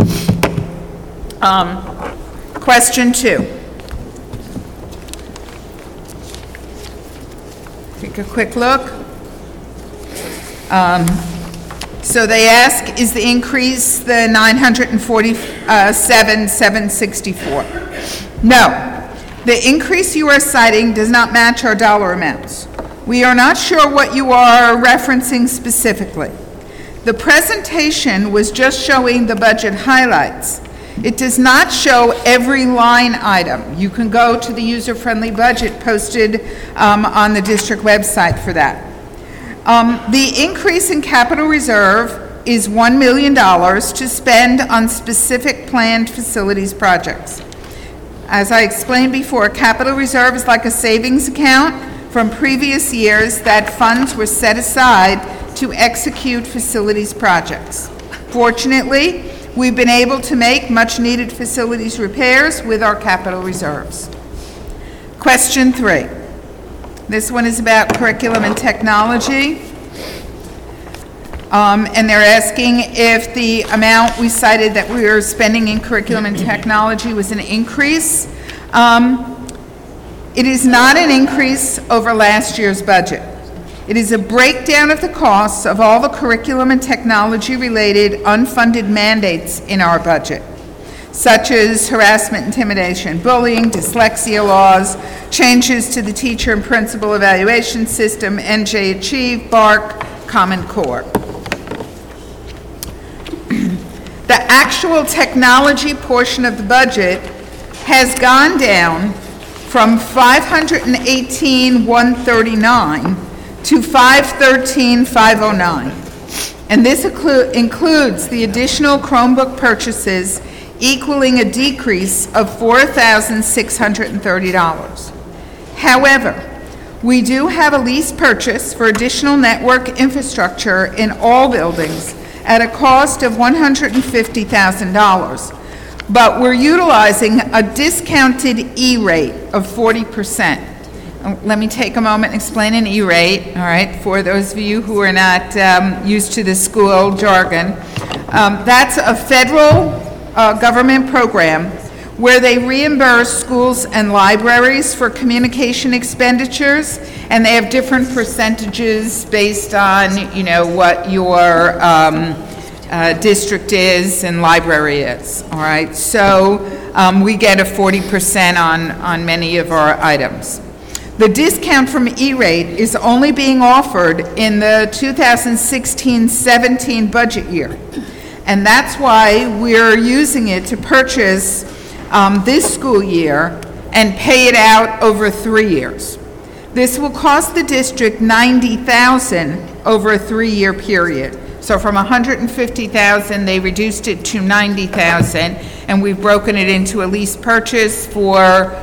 Um, question two. Take a quick look. Um, so they ask, is the increase the nine hundred forty-seven thousand seven hundred sixty-four? No. The increase you are citing does not match our dollar amounts. We are not sure what you are referencing specifically. The presentation was just showing the budget highlights. It does not show every line item. You can go to the user-friendly budget posted um, on the district website for that. Um, the increase in capital reserve is one million dollars to spend on specific planned facilities projects. As I explained before, capital reserve is like a savings account from previous years that funds were set aside to execute facilities projects. Fortunately, we've been able to make much-needed facilities repairs with our capital reserves. Question three. This one is about curriculum and technology. Um, and they're asking if the amount we cited that we were spending in curriculum and technology was an increase. Um, It is not an increase over last year's budget. It is a breakdown of the costs of all the curriculum and technology-related unfunded mandates in our budget, such as harassment, intimidation, bullying, dyslexia laws, changes to the teacher and principal evaluation system, N J Achieve, BARC, Common Core. The actual technology portion of the budget has gone down from five hundred eighteen thousand one hundred thirty-nine to five thirteen five oh nine. And this inclu- includes the additional Chromebook purchases equaling a decrease of four thousand six hundred thirty dollars. However, we do have a lease purchase for additional network infrastructure in all buildings at a cost of one hundred fifty thousand dollars, but we're utilizing a discounted E-rate of forty percent. Let me take a moment and explain an E-rate, all right, for those of you who are not um, used to the school jargon. Um, that's a federal uh, government program where they reimburse schools and libraries for communication expenditures, and they have different percentages based on, you know, what your um, uh, district is and library is, all right? So um, we get a forty percent on, on many of our items. The discount from E-rate is only being offered in the two thousand sixteen seventeen budget year, and that's why we're using it to purchase Um, this school year and pay it out over three years. This will cost the district ninety thousand dollars over a three-year period. So from one hundred fifty thousand dollars, they reduced it to ninety thousand dollars, and we've broken it into a lease purchase for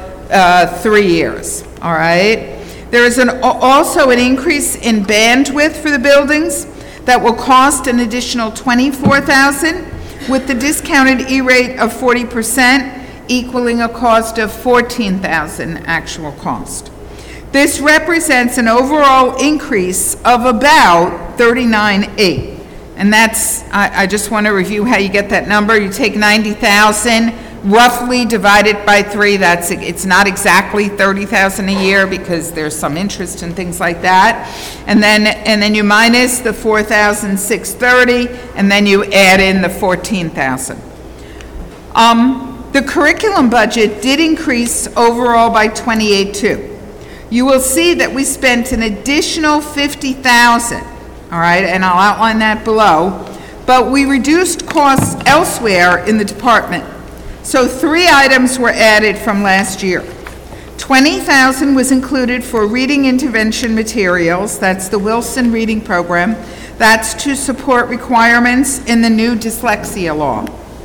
uh, three years, all right? There is an, also an increase in bandwidth for the buildings that will cost an additional twenty-four thousand dollars with the discounted E-rate of forty percent, equaling a cost of fourteen thousand dollars actual cost. This represents an overall increase of about thirty-nine thousand eight hundred dollars. And that's, I, I just want to review how you get that number. You take ninety thousand dollars, roughly divide it by three. That's, it's not exactly thirty thousand dollars a year because there's some interest and things like that. And then, and then you minus the four thousand six hundred thirty dollars, and then you add in the fourteen thousand dollars. Um, The curriculum budget did increase overall by twenty-eight thousand two hundred dollars. You will see that we spent an additional fifty thousand dollars, all right, and I'll outline that below, but we reduced costs elsewhere in the department. So three items were added from last year. twenty thousand dollars was included for reading intervention materials, that's the Wilson Reading Program, that's to support requirements in the new dyslexia law.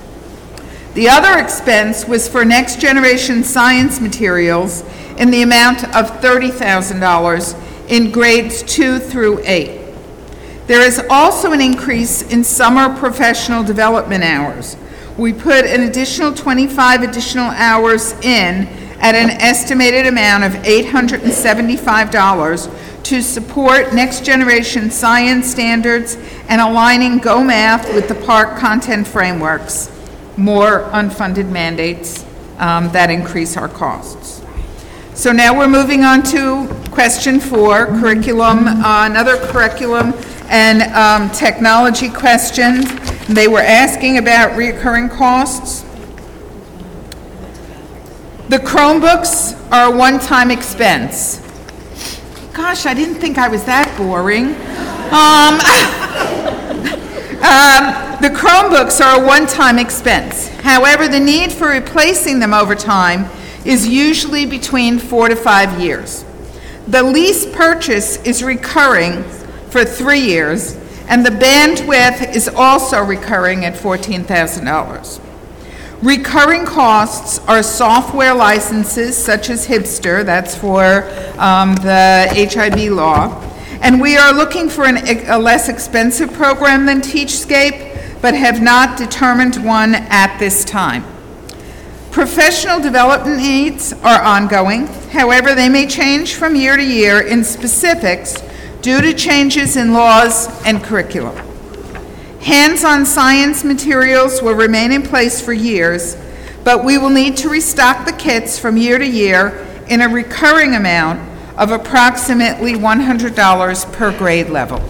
The other expense was for next generation science materials in the amount of thirty thousand dollars in grades two through eight. There is also an increase in summer professional development hours. We put an additional twenty-five additional hours in at an estimated amount of eight hundred seventy-five dollars to support next generation science standards and aligning Go Math with the PARCC content frameworks. More unfunded mandates um, that increase our costs. So now we're moving on to question four, curriculum, uh, another curriculum and um, technology question. They were asking about recurring costs. The Chromebooks are a one-time expense. Gosh, I didn't think I was that boring. Um, um, The Chromebooks are a one-time expense. However, the need for replacing them over time is usually between four to five years. The lease purchase is recurring for three years, and the bandwidth is also recurring at fourteen thousand dollars. Recurring costs are software licenses such as Hipster, that's for um, the H I B law, and we are looking for an, a less expensive program than TeachScape, but have not determined one at this time. Professional development needs are ongoing. However, they may change from year to year in specifics due to changes in laws and curriculum. Hands-on science materials will remain in place for years, but we will need to restock the kits from year to year in a recurring amount of approximately one hundred dollars per grade level.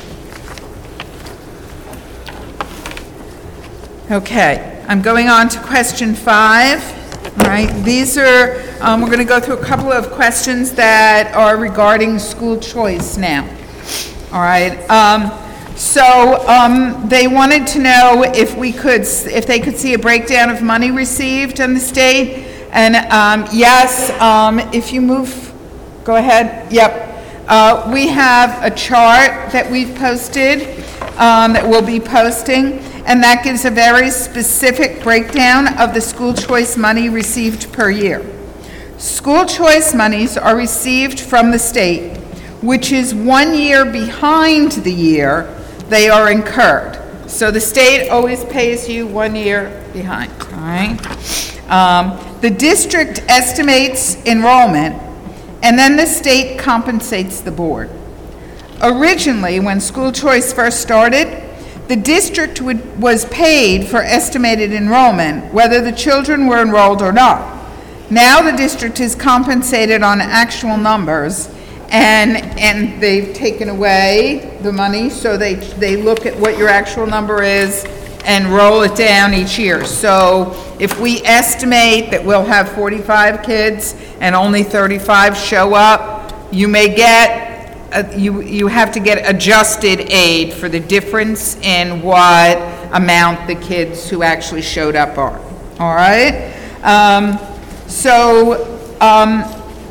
Okay, I'm going on to question five. All right, these are, um, we're going to go through a couple of questions that are regarding school choice now. All right, um, so um, they wanted to know if we could, if they could see a breakdown of money received in the state. And um, yes, um, if you move, go ahead. Yep. Uh, We have a chart that we've posted, um, that we'll be posting, and that gives a very specific breakdown of the school choice money received per year. School choice monies are received from the state, which is one year behind the year they are incurred. So the state always pays you one year behind, all right? Um, the district estimates enrollment, and then the state compensates the board. Originally, when school choice first started, the district would, was paid for estimated enrollment, whether the children were enrolled or not. Now the district is compensated on actual numbers, and and they've taken away the money, so they they look at what your actual number is and roll it down each year. So if we estimate that we'll have forty-five kids and only thirty-five show up, you may get, uh, you, you have to get adjusted aid for the difference in what amount the kids who actually showed up are, all right? Um, so, um,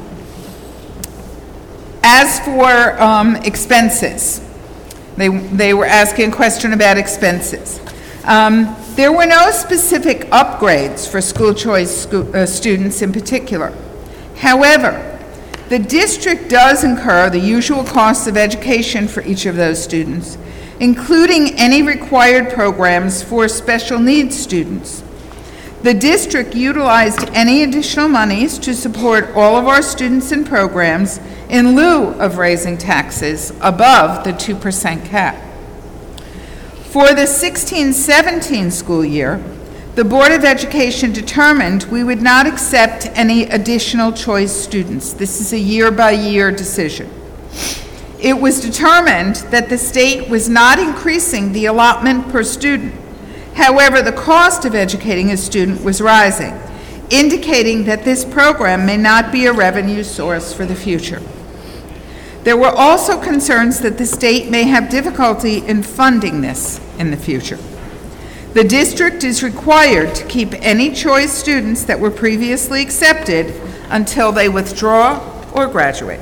as for um, expenses, they, they were asking a question about expenses. Um, there were no specific upgrades for school choice sco- uh, students in particular. However, the district does incur the usual costs of education for each of those students, including any required programs for special needs students. The district utilized any additional monies to support all of our students and programs in lieu of raising taxes above the two percent cap. For the sixteen seventeen school year, the Board of Education determined we would not accept any additional choice students. This is a year-by-year decision. It was determined that the state was not increasing the allotment per student. However, the cost of educating a student was rising, indicating that this program may not be a revenue source for the future. There were also concerns that the state may have difficulty in funding this in the future. The district is required to keep any choice students that were previously accepted until they withdraw or graduate.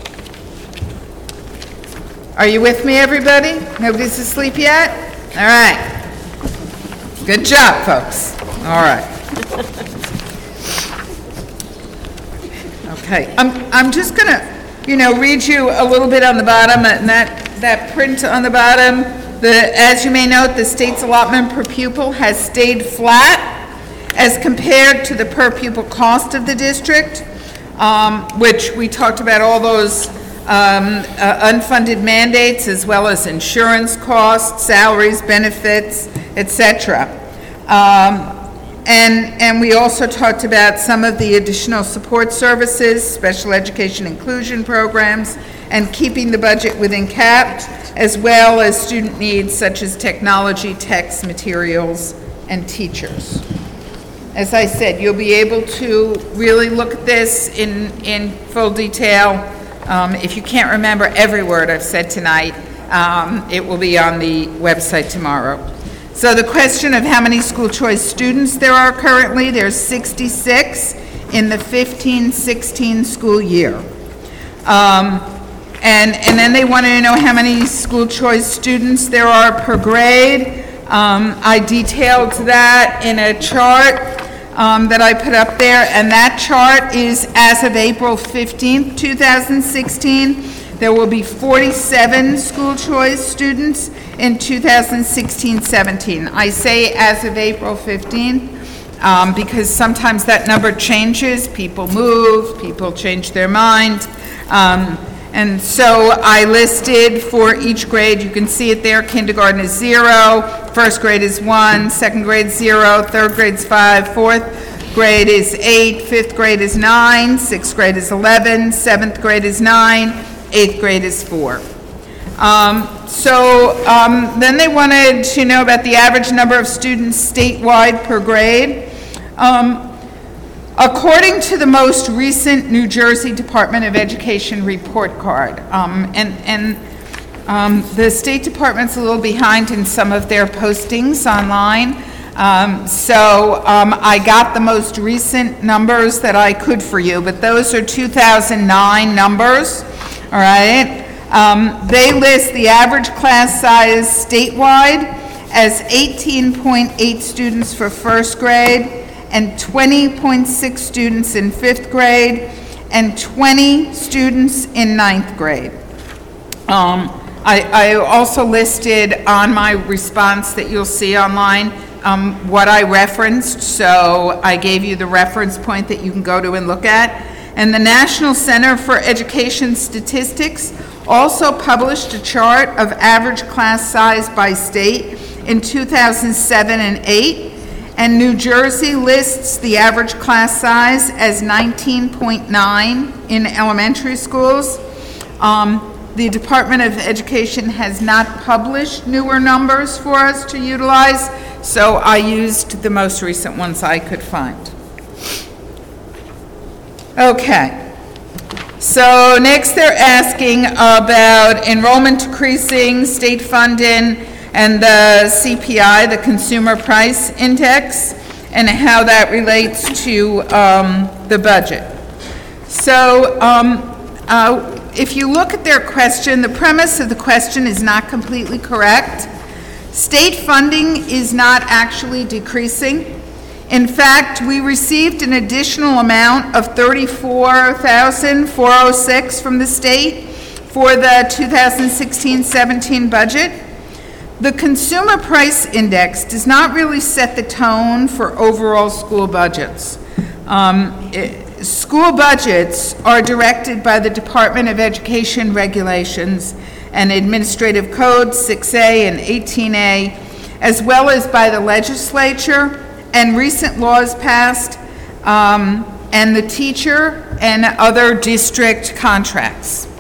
Are you with me, everybody? Nobody's asleep yet? All right. Good job, folks. All right. Okay, I'm, I'm just gonna, you know, read you a little bit on the bottom, and that, that print on the bottom. The, as you may note, the state's allotment per pupil has stayed flat as compared to the per pupil cost of the district, um, which we talked about all those um, uh, unfunded mandates, as well as insurance costs, salaries, benefits, et cetera. Um, and, and we also talked about some of the additional support services, special education inclusion programs, and keeping the budget within cap, as well as student needs such as technology, text, materials, and teachers. As I said, you'll be able to really look at this in, in full detail. Um, if you can't remember every word I've said tonight, um, it will be on the website tomorrow. So the question of how many school choice students there are currently, there's sixty-six in the fifteen sixteen school year. Um, and, and then they wanted to know how many school choice students there are per grade. Um, I detailed that in a chart um, that I put up there, and that chart is as of April fifteenth, two thousand sixteen. There will be forty-seven school choice students in two thousand sixteen seventeen. I say as of April fifteenth um, because sometimes that number changes. People move, people change their mind. Um, and so I listed for each grade, you can see it there, kindergarten is zero, first grade is one, second grade zero, third grade is five, fourth grade is eight, fifth grade is nine, sixth grade is eleven, seventh grade is nine, eighth grade is four. Um, so um, then they wanted to know about the average number of students statewide per grade. Um, according to the most recent New Jersey Department of Education report card, um, and, and um, the State Department's a little behind in some of their postings online, um, so um, I got the most recent numbers that I could for you, but those are two thousand nine numbers. all right? Um, They list the average class size statewide as eighteen point eight students for first grade and twenty point six students in fifth grade and twenty students in ninth grade. Um, I, I also listed on my response that you'll see online um, what I referenced, so I gave you the reference point that you can go to and look at. And the National Center for Education Statistics also published a chart of average class size by state in two thousand seven and eight, and New Jersey lists the average class size as nineteen point nine in elementary schools. Um, the Department of Education has not published newer numbers for us to utilize, so I used the most recent ones I could find. Okay. So next they're asking about enrollment decreasing, state funding, and the C P I, the Consumer Price Index, and how that relates to um, the budget. So um, uh, if you look at their question, the premise of the question is not completely correct. State funding is not actually decreasing. In fact, we received an additional amount of thirty-four thousand four hundred six dollars from the state for the two thousand sixteen seventeen budget. The Consumer Price Index does not really set the tone for overall school budgets. Um, it, school budgets are directed by the Department of Education regulations and Administrative Code six A and eighteen A, as well as by the legislature and recent laws passed, um, and the teacher and other district contracts.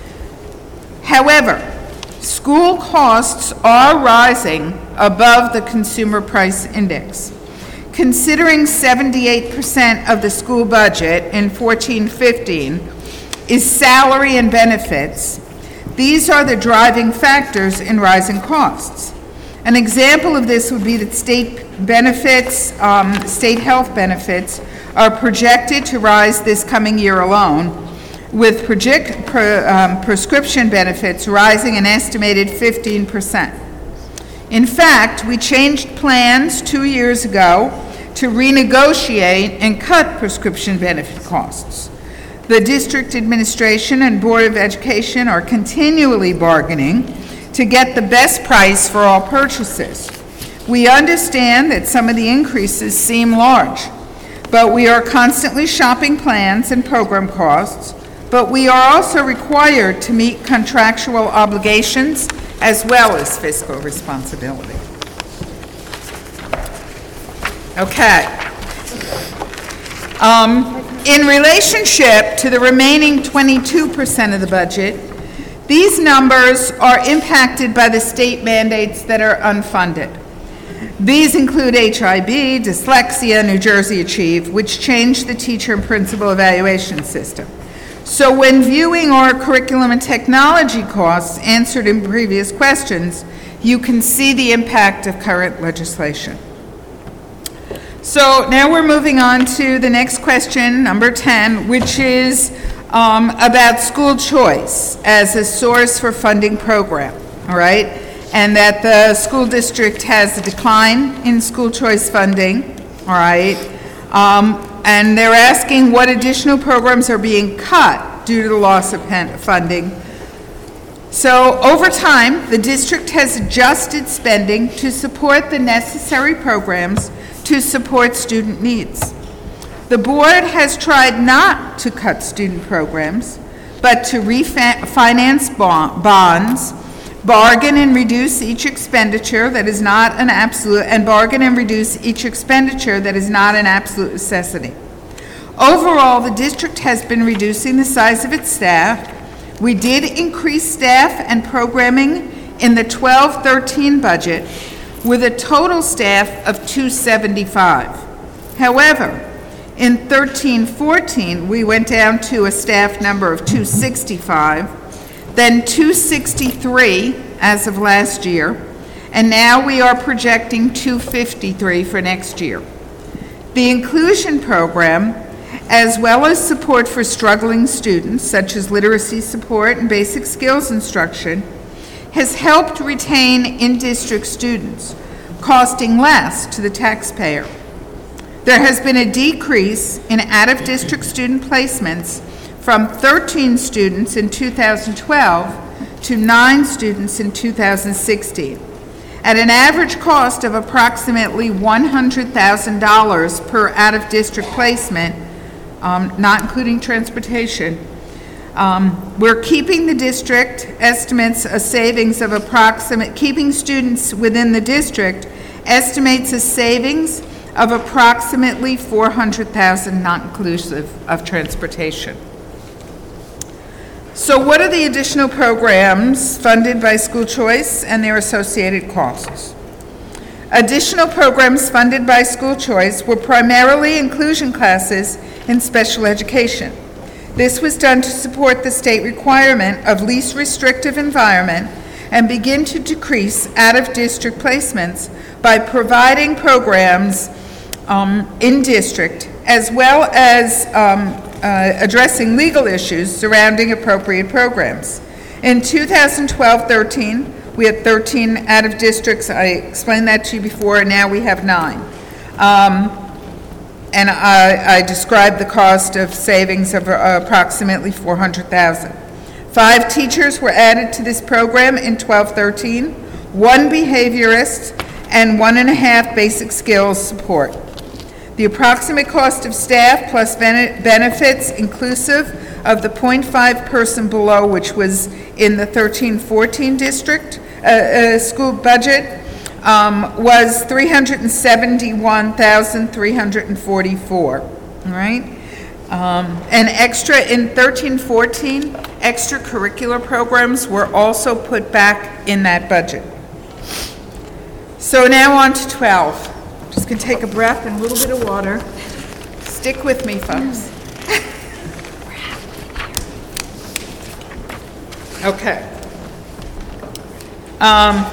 However, school costs are rising above the Consumer Price Index. Considering seventy-eight percent of the school budget in fourteen fifteen is salary and benefits, these are the driving factors in rising costs. An example of this would be that state benefits, um, state health benefits, are projected to rise this coming year alone, with project, pro, um, prescription benefits rising an estimated fifteen percent. In fact, we changed plans two years ago to renegotiate and cut prescription benefit costs. The district administration and Board of Education are continually bargaining to get the best price for all purchases. We understand that some of the increases seem large, but we are constantly shopping plans and program costs, but we are also required to meet contractual obligations as well as fiscal responsibility. Okay. Um, in relationship to the remaining twenty-two percent of the budget, these numbers are impacted by the state mandates that are unfunded. These include H I B, dyslexia, New Jersey Achieve, which changed the teacher and principal evaluation system. So when viewing our curriculum and technology costs answered in previous questions, you can see the impact of current legislation. So now we're moving on to the next question, number ten, which is um, about school choice as a source for funding program, all right? And that the school district has a decline in school choice funding, all right? Um, and they're asking what additional programs are being cut due to the loss of funding. So over time, the district has adjusted spending to support the necessary programs to support student needs. The board has tried not to cut student programs, but to refinance bonds, bargain and reduce each expenditure that is not an absolute, and bargain and reduce each expenditure that is not an absolute necessity. Overall, the district has been reducing the size of its staff. We did increase staff and programming in the twelve thirteen budget with a total staff of two seventy-five. However, in thirteen fourteen, we went down to a staff number of two sixty-five, then two sixty-three as of last year, and now we are projecting two fifty-three for next year. The inclusion program, as well as support for struggling students, such as literacy support and basic skills instruction, has helped retain in-district students, costing less to the taxpayer. There has been a decrease in out-of-district student placements from thirteen students in two thousand twelve to nine students in two thousand sixteen, at an average cost of approximately one hundred thousand dollars per out-of-district placement, um, not including transportation. Um, we're keeping the district estimates a savings of approximate, keeping students within the district estimates a savings of approximately four hundred thousand dollars, not inclusive of transportation. So what are the additional programs funded by school choice and their associated costs? Additional programs funded by school choice were primarily inclusion classes in special education. This was done to support the state requirement of least restrictive environment and begin to decrease out-of-district placements by providing programs um, in district, as well as um, uh, addressing legal issues surrounding appropriate programs. In two thousand twelve thirteen, we had thirteen out-of-districts. I explained that to you before, and now we have nine. Um, and I, I described the cost of savings of uh, approximately four hundred thousand dollars. Five teachers were added to this program in twelve thirteen, one behaviorist, and one and a half basic skills support. The approximate cost of staff plus bene- benefits inclusive of the zero point five person below, which was in the thirteen fourteen district uh, uh, school budget, um, was three hundred seventy-one thousand three hundred forty-four. All right? Um, and extra in thirteen fourteen, extracurricular programs were also put back in that budget. So now on to twelve. Just gonna take a breath and a little bit of water. Stick with me, folks. Okay. Um,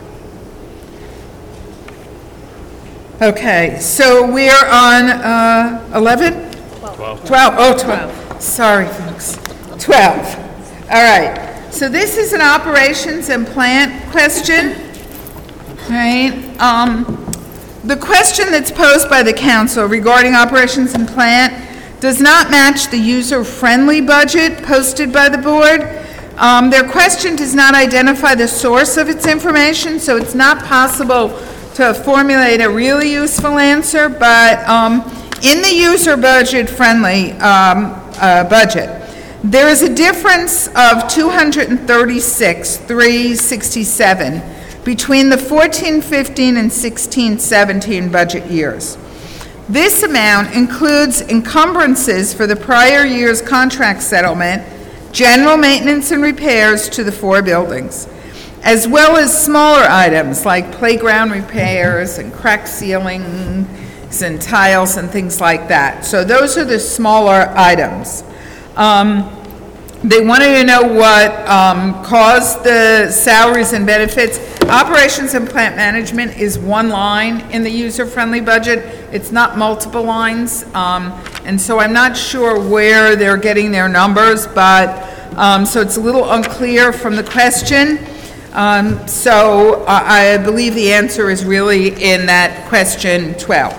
okay, so we're on uh, eleven? twelve. twelve, oh, twelve. Sorry, folks. twelve. All right. So this is an operations and plant question. All right. Um, the question that's posed by the council regarding operations and plant does not match the user-friendly budget posted by the board. Um, their question does not identify the source of its information, so it's not possible to formulate a really useful answer, but um, in the user budget-friendly um, uh, budget, there is a difference of two hundred thirty-six thousand three hundred sixty-seven dollars between the fourteen fifteen and sixteen seventeen budget years. This amount includes encumbrances for the prior year's contract settlement, general maintenance and repairs to the four buildings, as well as smaller items like playground repairs and crack ceilings and tiles and things like that. So those are the smaller items. Um, they wanted to know what um, caused the salaries and benefits. Operations and plant management is one line in the user-friendly budget. It's not multiple lines, um, and so I'm not sure where they're getting their numbers, but um, so it's a little unclear from the question. Um, so I, I believe the answer is really in that question twelve.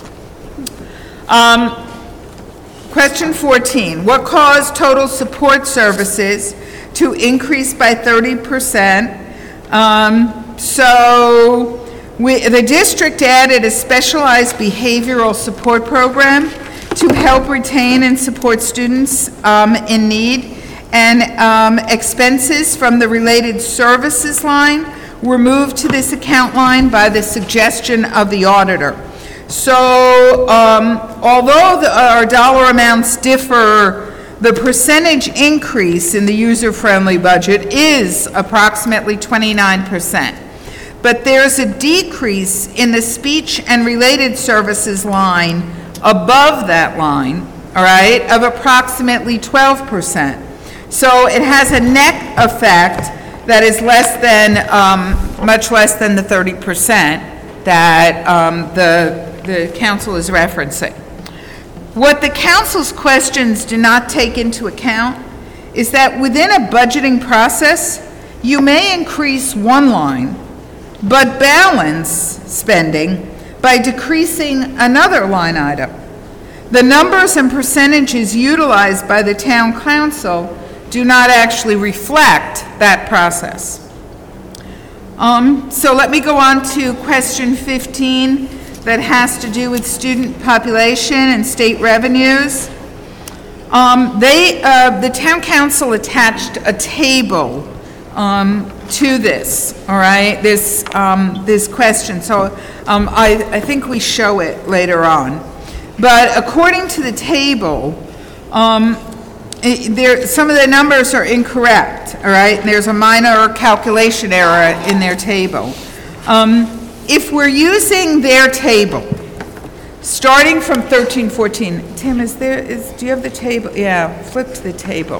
Um, question fourteen, what caused total support services to increase by thirty percent? Um, so we, the district added a specialized behavioral support program to help retain and support students um, in need, and um, expenses from the related services line were moved to this account line by the suggestion of the auditor. So um, although the, our dollar amounts differ, the percentage increase in the user-friendly budget is approximately twenty-nine percent. But there's a decrease in the speech and related services line above that line, all right, of approximately twelve percent. So it has a net effect that is less than, um, much less than the thirty percent that um, the, the council is referencing. What the council's questions do not take into account is that within a budgeting process, you may increase one line, but balance spending by decreasing another line item. The numbers and percentages utilized by the town council do not actually reflect that process. Um, so let me go on to question fifteen that has to do with student population and state revenues. Um, they, uh, the town council attached a table um, to this, all right, this, um, this question. So um, I, I think we show it later on. But according to the table, um, it, there, some of the numbers are incorrect, all right? There's a minor calculation error in their table. Um, if we're using their table, starting from thirteen fourteen, Tim, is there, is, do you have the table? Yeah, flip to the table.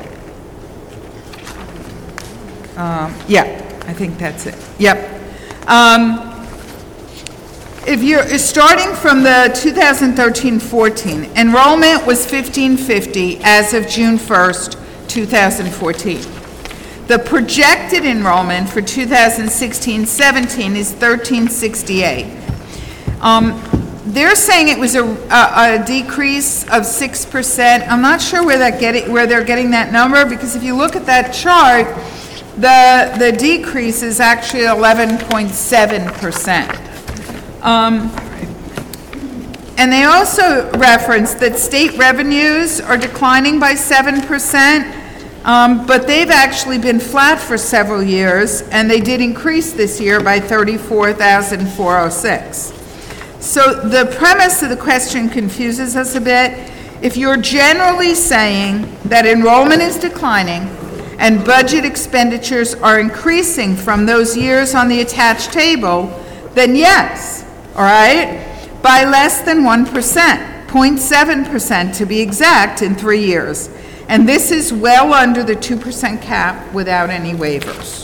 Um, yeah, I think that's it. Yep. Um, if you're starting from the two thousand thirteen fourteen, enrollment was fifteen fifty as of June first, two thousand fourteen. The projected enrollment for two thousand sixteen seventeen is thirteen sixty-eight. Um, they're saying it was a, a, a decrease of six percent. I'm not sure where that get it, where they're getting that number, because if you look at that chart, the the decrease is actually eleven point seven percent. Um, and they also reference that state revenues are declining by seven percent. Um, but they've actually been flat for several years, and they did increase this year by thirty-four thousand four hundred six. So the premise of the question confuses us a bit. If you're generally saying that enrollment is declining and budget expenditures are increasing from those years on the attached table, then yes, all right, by less than one percent, zero point seven percent to be exact, in three years. And this is well under the two percent cap without any waivers.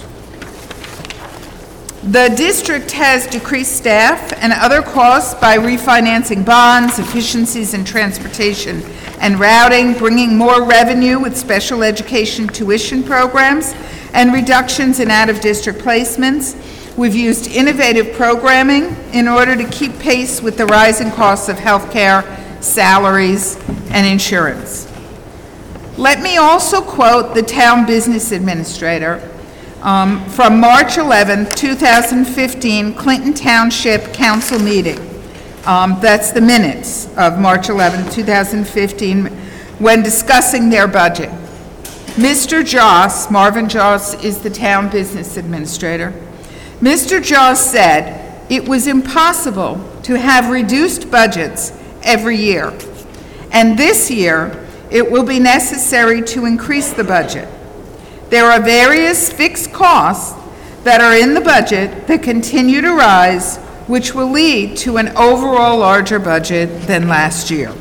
The district has decreased staff and other costs by refinancing bonds, efficiencies in transportation and routing, bringing more revenue with special education tuition programs, and reductions in out-of-district placements. We've used innovative programming in order to keep pace with the rising costs of healthcare, salaries, and insurance. Let me also quote the town business administrator um, from March eleventh, two thousand fifteen, Clinton Township Council meeting. Um, that's the minutes of March eleventh, two thousand fifteen, when discussing their budget. Mister Joss, Marvin Joss is the town business administrator. Mister Joss said it was impossible to have reduced budgets every year, and this year it will be necessary to increase the budget. There are various fixed costs that are in the budget that continue to rise, which will lead to an overall larger budget than last year.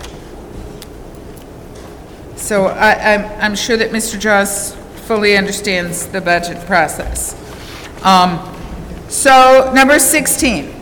So I, I'm, I'm sure that Mister Joss fully understands the budget process. Um, so number sixteen.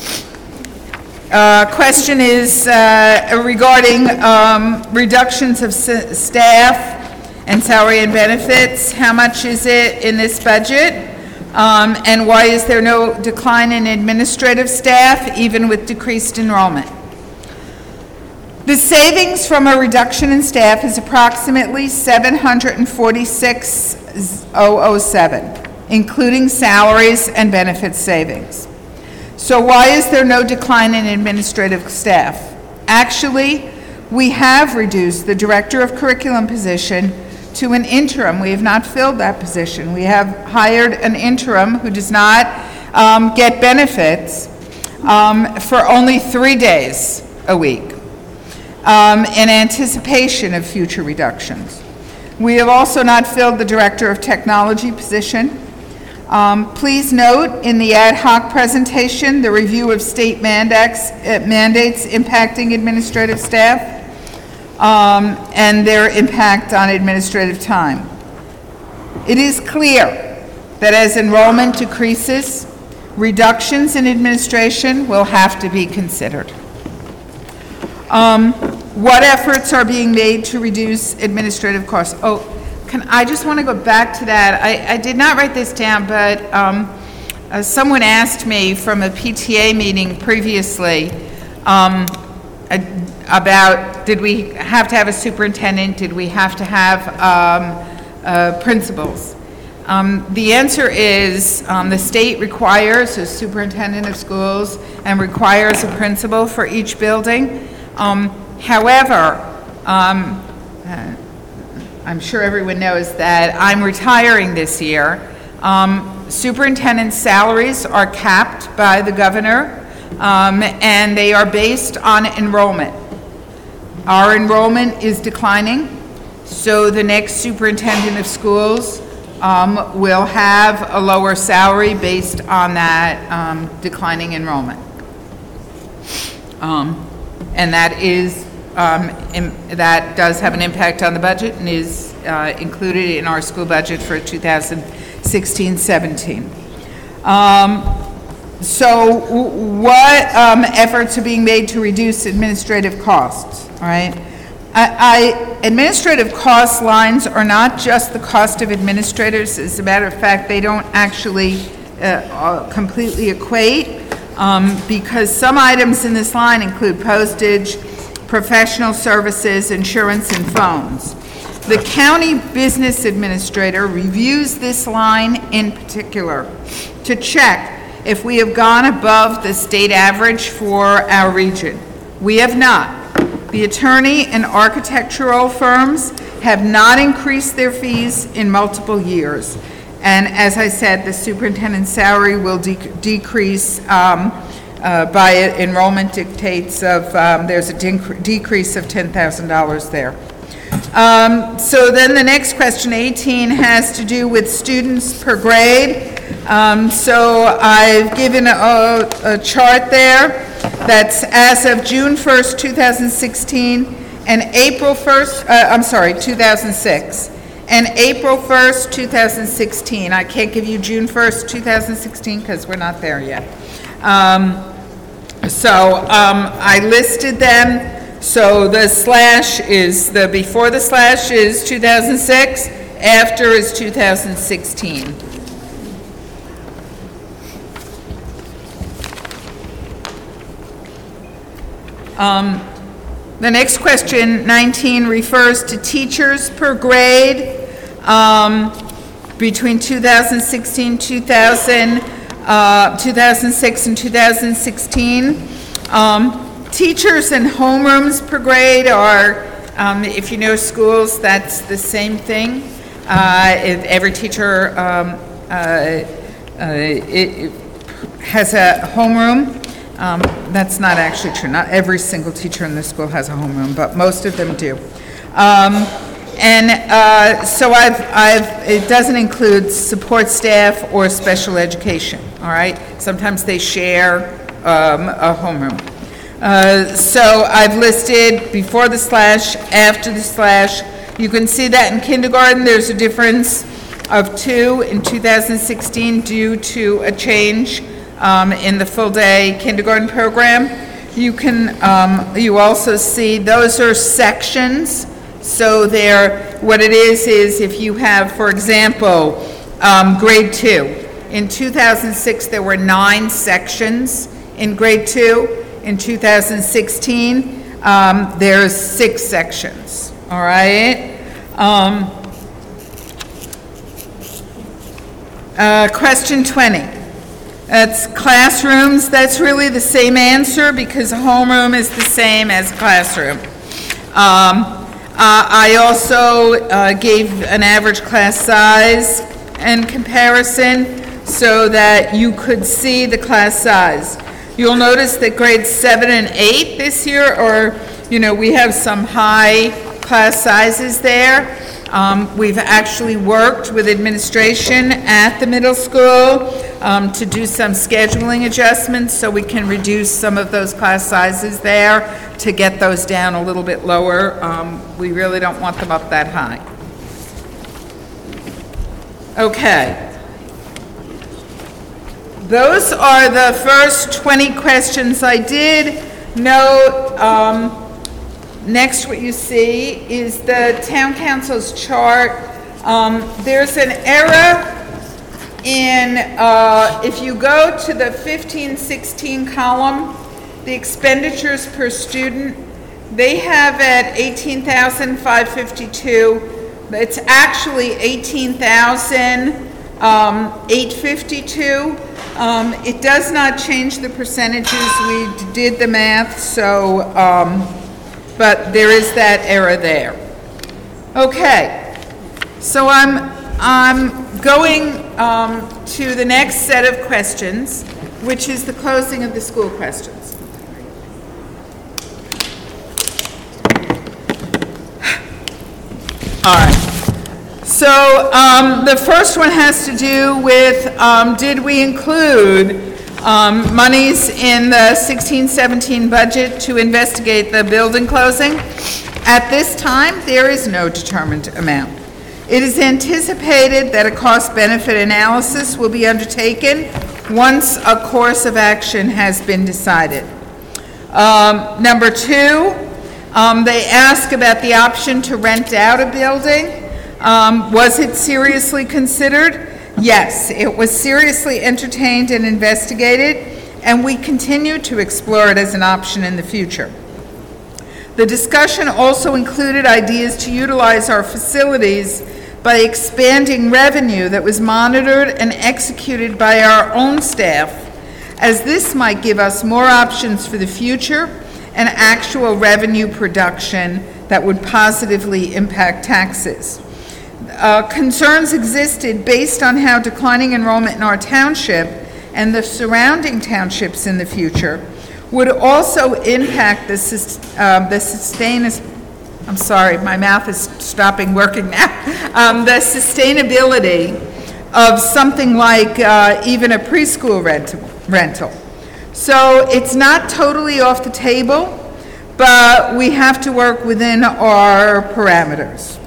Uh, question is uh, regarding um, reductions of s- staff and salary and benefits. How much is it in this budget? Um, and why is there no decline in administrative staff, even with decreased enrollment? The savings from a reduction in staff is approximately seven hundred forty-six thousand seven, including salaries and benefits savings. So why is there no decline in administrative staff? Actually, we have reduced the director of curriculum position to an interim. We have not filled that position. We have hired an interim who does not um, get benefits um, for only three days a week um, in anticipation of future reductions. We have also not filled the director of technology position. Um, please note in the ad hoc presentation the review of state mandates, uh, mandates impacting administrative staff um, and their impact on administrative time. It is clear that as enrollment decreases, reductions in administration will have to be considered. Um, what efforts are being made to reduce administrative costs? Oh, can, I just want to go back to that. I, I did not write this down, but um, uh, someone asked me from a P T A meeting previously um, a, about, did we have to have a superintendent? Did we have to have um, uh, principals? Um, the answer is um, the state requires a superintendent of schools and requires a principal for each building. Um, however, um, uh, I'm sure everyone knows that I'm retiring this year. Um, superintendent salaries are capped by the governor, um, and they are based on enrollment. Our enrollment is declining, so the next superintendent of schools Um, will have a lower salary based on that um, declining enrollment. Um, and that is, um, im- that does have an impact on the budget and is uh, included in our school budget for two thousand sixteen seventeen. Um, so w- what um, efforts are being made to reduce administrative costs, all right? I, I, administrative cost lines are not just the cost of administrators. As a matter of fact, they don't actually uh, uh, completely equate um, because some items in this line include postage, professional services, insurance, and phones. The county business administrator reviews this line in particular to check if we have gone above the state average for our region. We have not. The attorney and architectural firms have not increased their fees in multiple years. And as I said, the superintendent's salary will de- decrease um, uh, by enrollment dictates of, um, there's a dec- decrease of ten thousand dollars there. Um, so then the next question, eighteen, has to do with students per grade. Um, so I've given a, a chart there that's as of June first, two thousand sixteen, and April first, uh, I'm sorry, two thousand six, and April first, two thousand sixteen. I can't give you June first, two thousand sixteen, because we're not there yet. Um, so um, I listed them. So the slash is, the before the slash is two thousand six, after is two thousand sixteen. Um, the next question, nineteen, refers to teachers per grade um, between two thousand sixteen, two thousand, uh, two thousand six, and two thousand sixteen. Um, teachers and homerooms per grade are, um, if you know schools, that's the same thing. Uh, if every teacher um, uh, uh, it, it has a homeroom. Um, that's not actually true. Not every single teacher in the school has a homeroom, but most of them do. Um, and uh, so I've, I've, it doesn't include support staff or special education, all right? Sometimes they share um, a homeroom. Uh, so I've listed before the slash, after the slash. You can see that in kindergarten, there's a difference of two in two thousand sixteen due to a change Um, in the full-day kindergarten program. You can, um, you also see, those are sections. So they're, what it is, is if you have, for example, um, grade two. In two thousand six, there were nine sections in grade two. In two thousand sixteen, um, there's six sections, all right? Um, uh, question twenty. That's classrooms. That's really the same answer because a homeroom is the same as classroom. Um, uh, I also uh, gave an average class size and comparison so that you could see the class size. You'll notice that grades seven and eight this year, or, you know, we have some high class sizes there. Um, we've actually worked with administration at the middle school um, to do some scheduling adjustments so we can reduce some of those class sizes there to get those down a little bit lower. Um, we really don't want them up that high. Okay. Those are the first twenty questions. I did note um, next what you see is the town council's chart. Um, there's an error in, uh, if you go to the fifteen sixteen column, the expenditures per student, they have at eighteen thousand five hundred fifty-two. It's actually eighteen thousand eight hundred fifty-two. Um, it does not change the percentages. We did the math, so, um, but there is that error there. Okay, so I'm, I'm going um, to the next set of questions, which is the closing of the school questions. All right. So um, the first one has to do with, um, did we include um, monies in the sixteen seventeen budget to investigate the building closing? At this time, there is no determined amount. It is anticipated that a cost-benefit analysis will be undertaken once a course of action has been decided. Um, number two, um, they ask about the option to rent out a building. Um, was it seriously considered? Yes, it was seriously entertained and investigated, and we continue to explore it as an option in the future. The discussion also included ideas to utilize our facilities by expanding revenue that was monitored and executed by our own staff, as this might give us more options for the future and actual revenue production that would positively impact taxes. Uh, concerns existed based on how declining enrollment in our township and the surrounding townships in the future would also impact the, sus- uh, the sustain- I'm sorry, my mouth is stopping working now. Um, the sustainability of something like uh, even a preschool rent- rental. So it's not totally off the table, but we have to work within our parameters.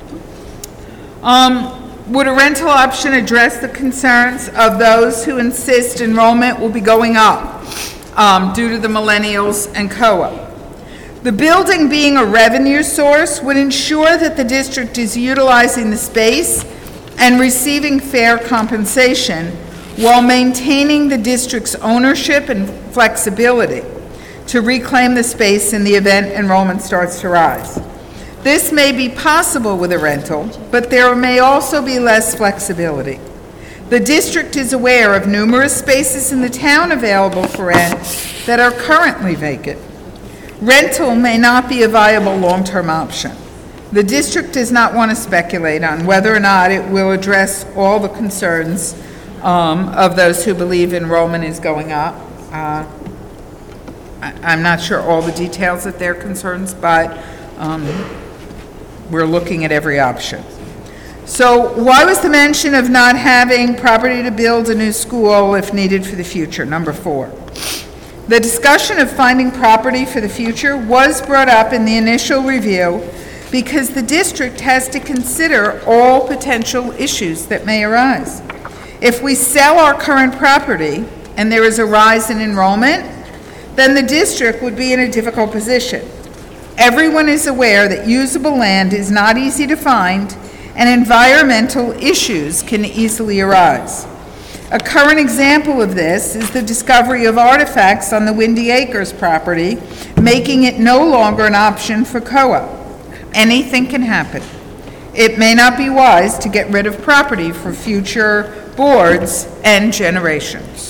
Um, would a rental option address the concerns of those who insist enrollment will be going up um, due to the millennials and C O A? The building being a revenue source would ensure that the district is utilizing the space and receiving fair compensation while maintaining the district's ownership and flexibility to reclaim the space in the event enrollment starts to rise. This may be possible with a rental, but there may also be less flexibility. The district is aware of numerous spaces in the town available for rent that are currently vacant. Rental may not be a viable long-term option. The district does not want to speculate on whether or not it will address all the concerns um, of those who believe enrollment is going up. Uh, I, I'm not sure all the details of their concerns, but um, we're looking at every option. So why was the mention of not having property to build a new school if needed for the future? Number four. The discussion of finding property for the future was brought up in the initial review because the district has to consider all potential issues that may arise. If we sell our current property and there is a rise in enrollment, then the district would be in a difficult position. Everyone is aware that usable land is not easy to find and environmental issues can easily arise. A current example of this is the discovery of artifacts on the Windy Acres property, making it no longer an option for C O A. Anything can happen. It may not be wise to get rid of property for future boards and generations.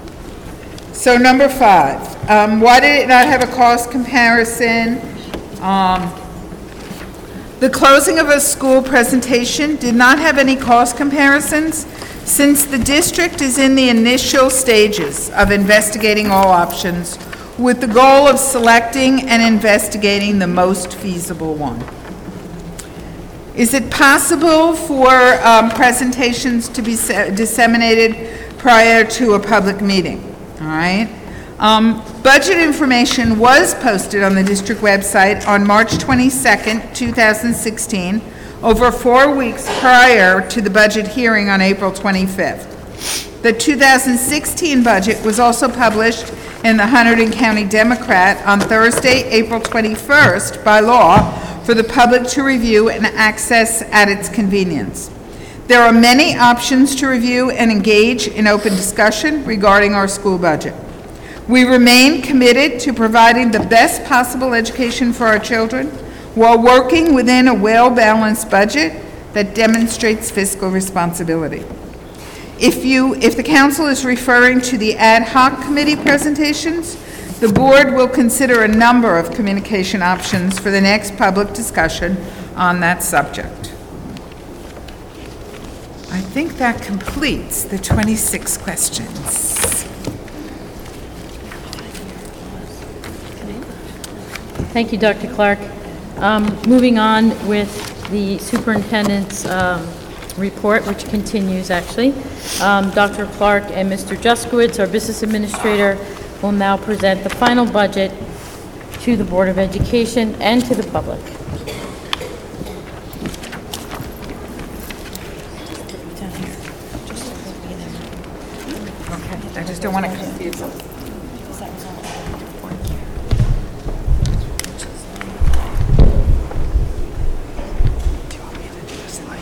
So number five, um, why did it not have a cost comparison? Um, the closing of a school presentation did not have any cost comparisons since the district is in the initial stages of investigating all options with the goal of selecting and investigating the most feasible one. Is it possible for um, presentations to be disseminated prior to a public meeting? All right. Um, budget information was posted on the district website on March twenty-second, two thousand sixteen, over four weeks prior to the budget hearing on April twenty-fifth. The two thousand sixteen budget was also published in the Hunterdon County Democrat on Thursday, April twenty-first, by law, for the public to review and access at its convenience. There are many options to review and engage in open discussion regarding our school budget. We remain committed to providing the best possible education for our children while working within a well-balanced budget that demonstrates fiscal responsibility. If you, if the council is referring to the ad hoc committee presentations, the board will consider a number of communication options for the next public discussion on that subject. I think that completes the twenty-six questions. Thank you, Doctor Clark. Um, Moving on with the superintendent's um, report, which continues, actually. Um, Doctor Clark and Mister Juskowitz, our business administrator, will now present the final budget to the Board of Education and to the public. Okay, I just don't want to confuse them.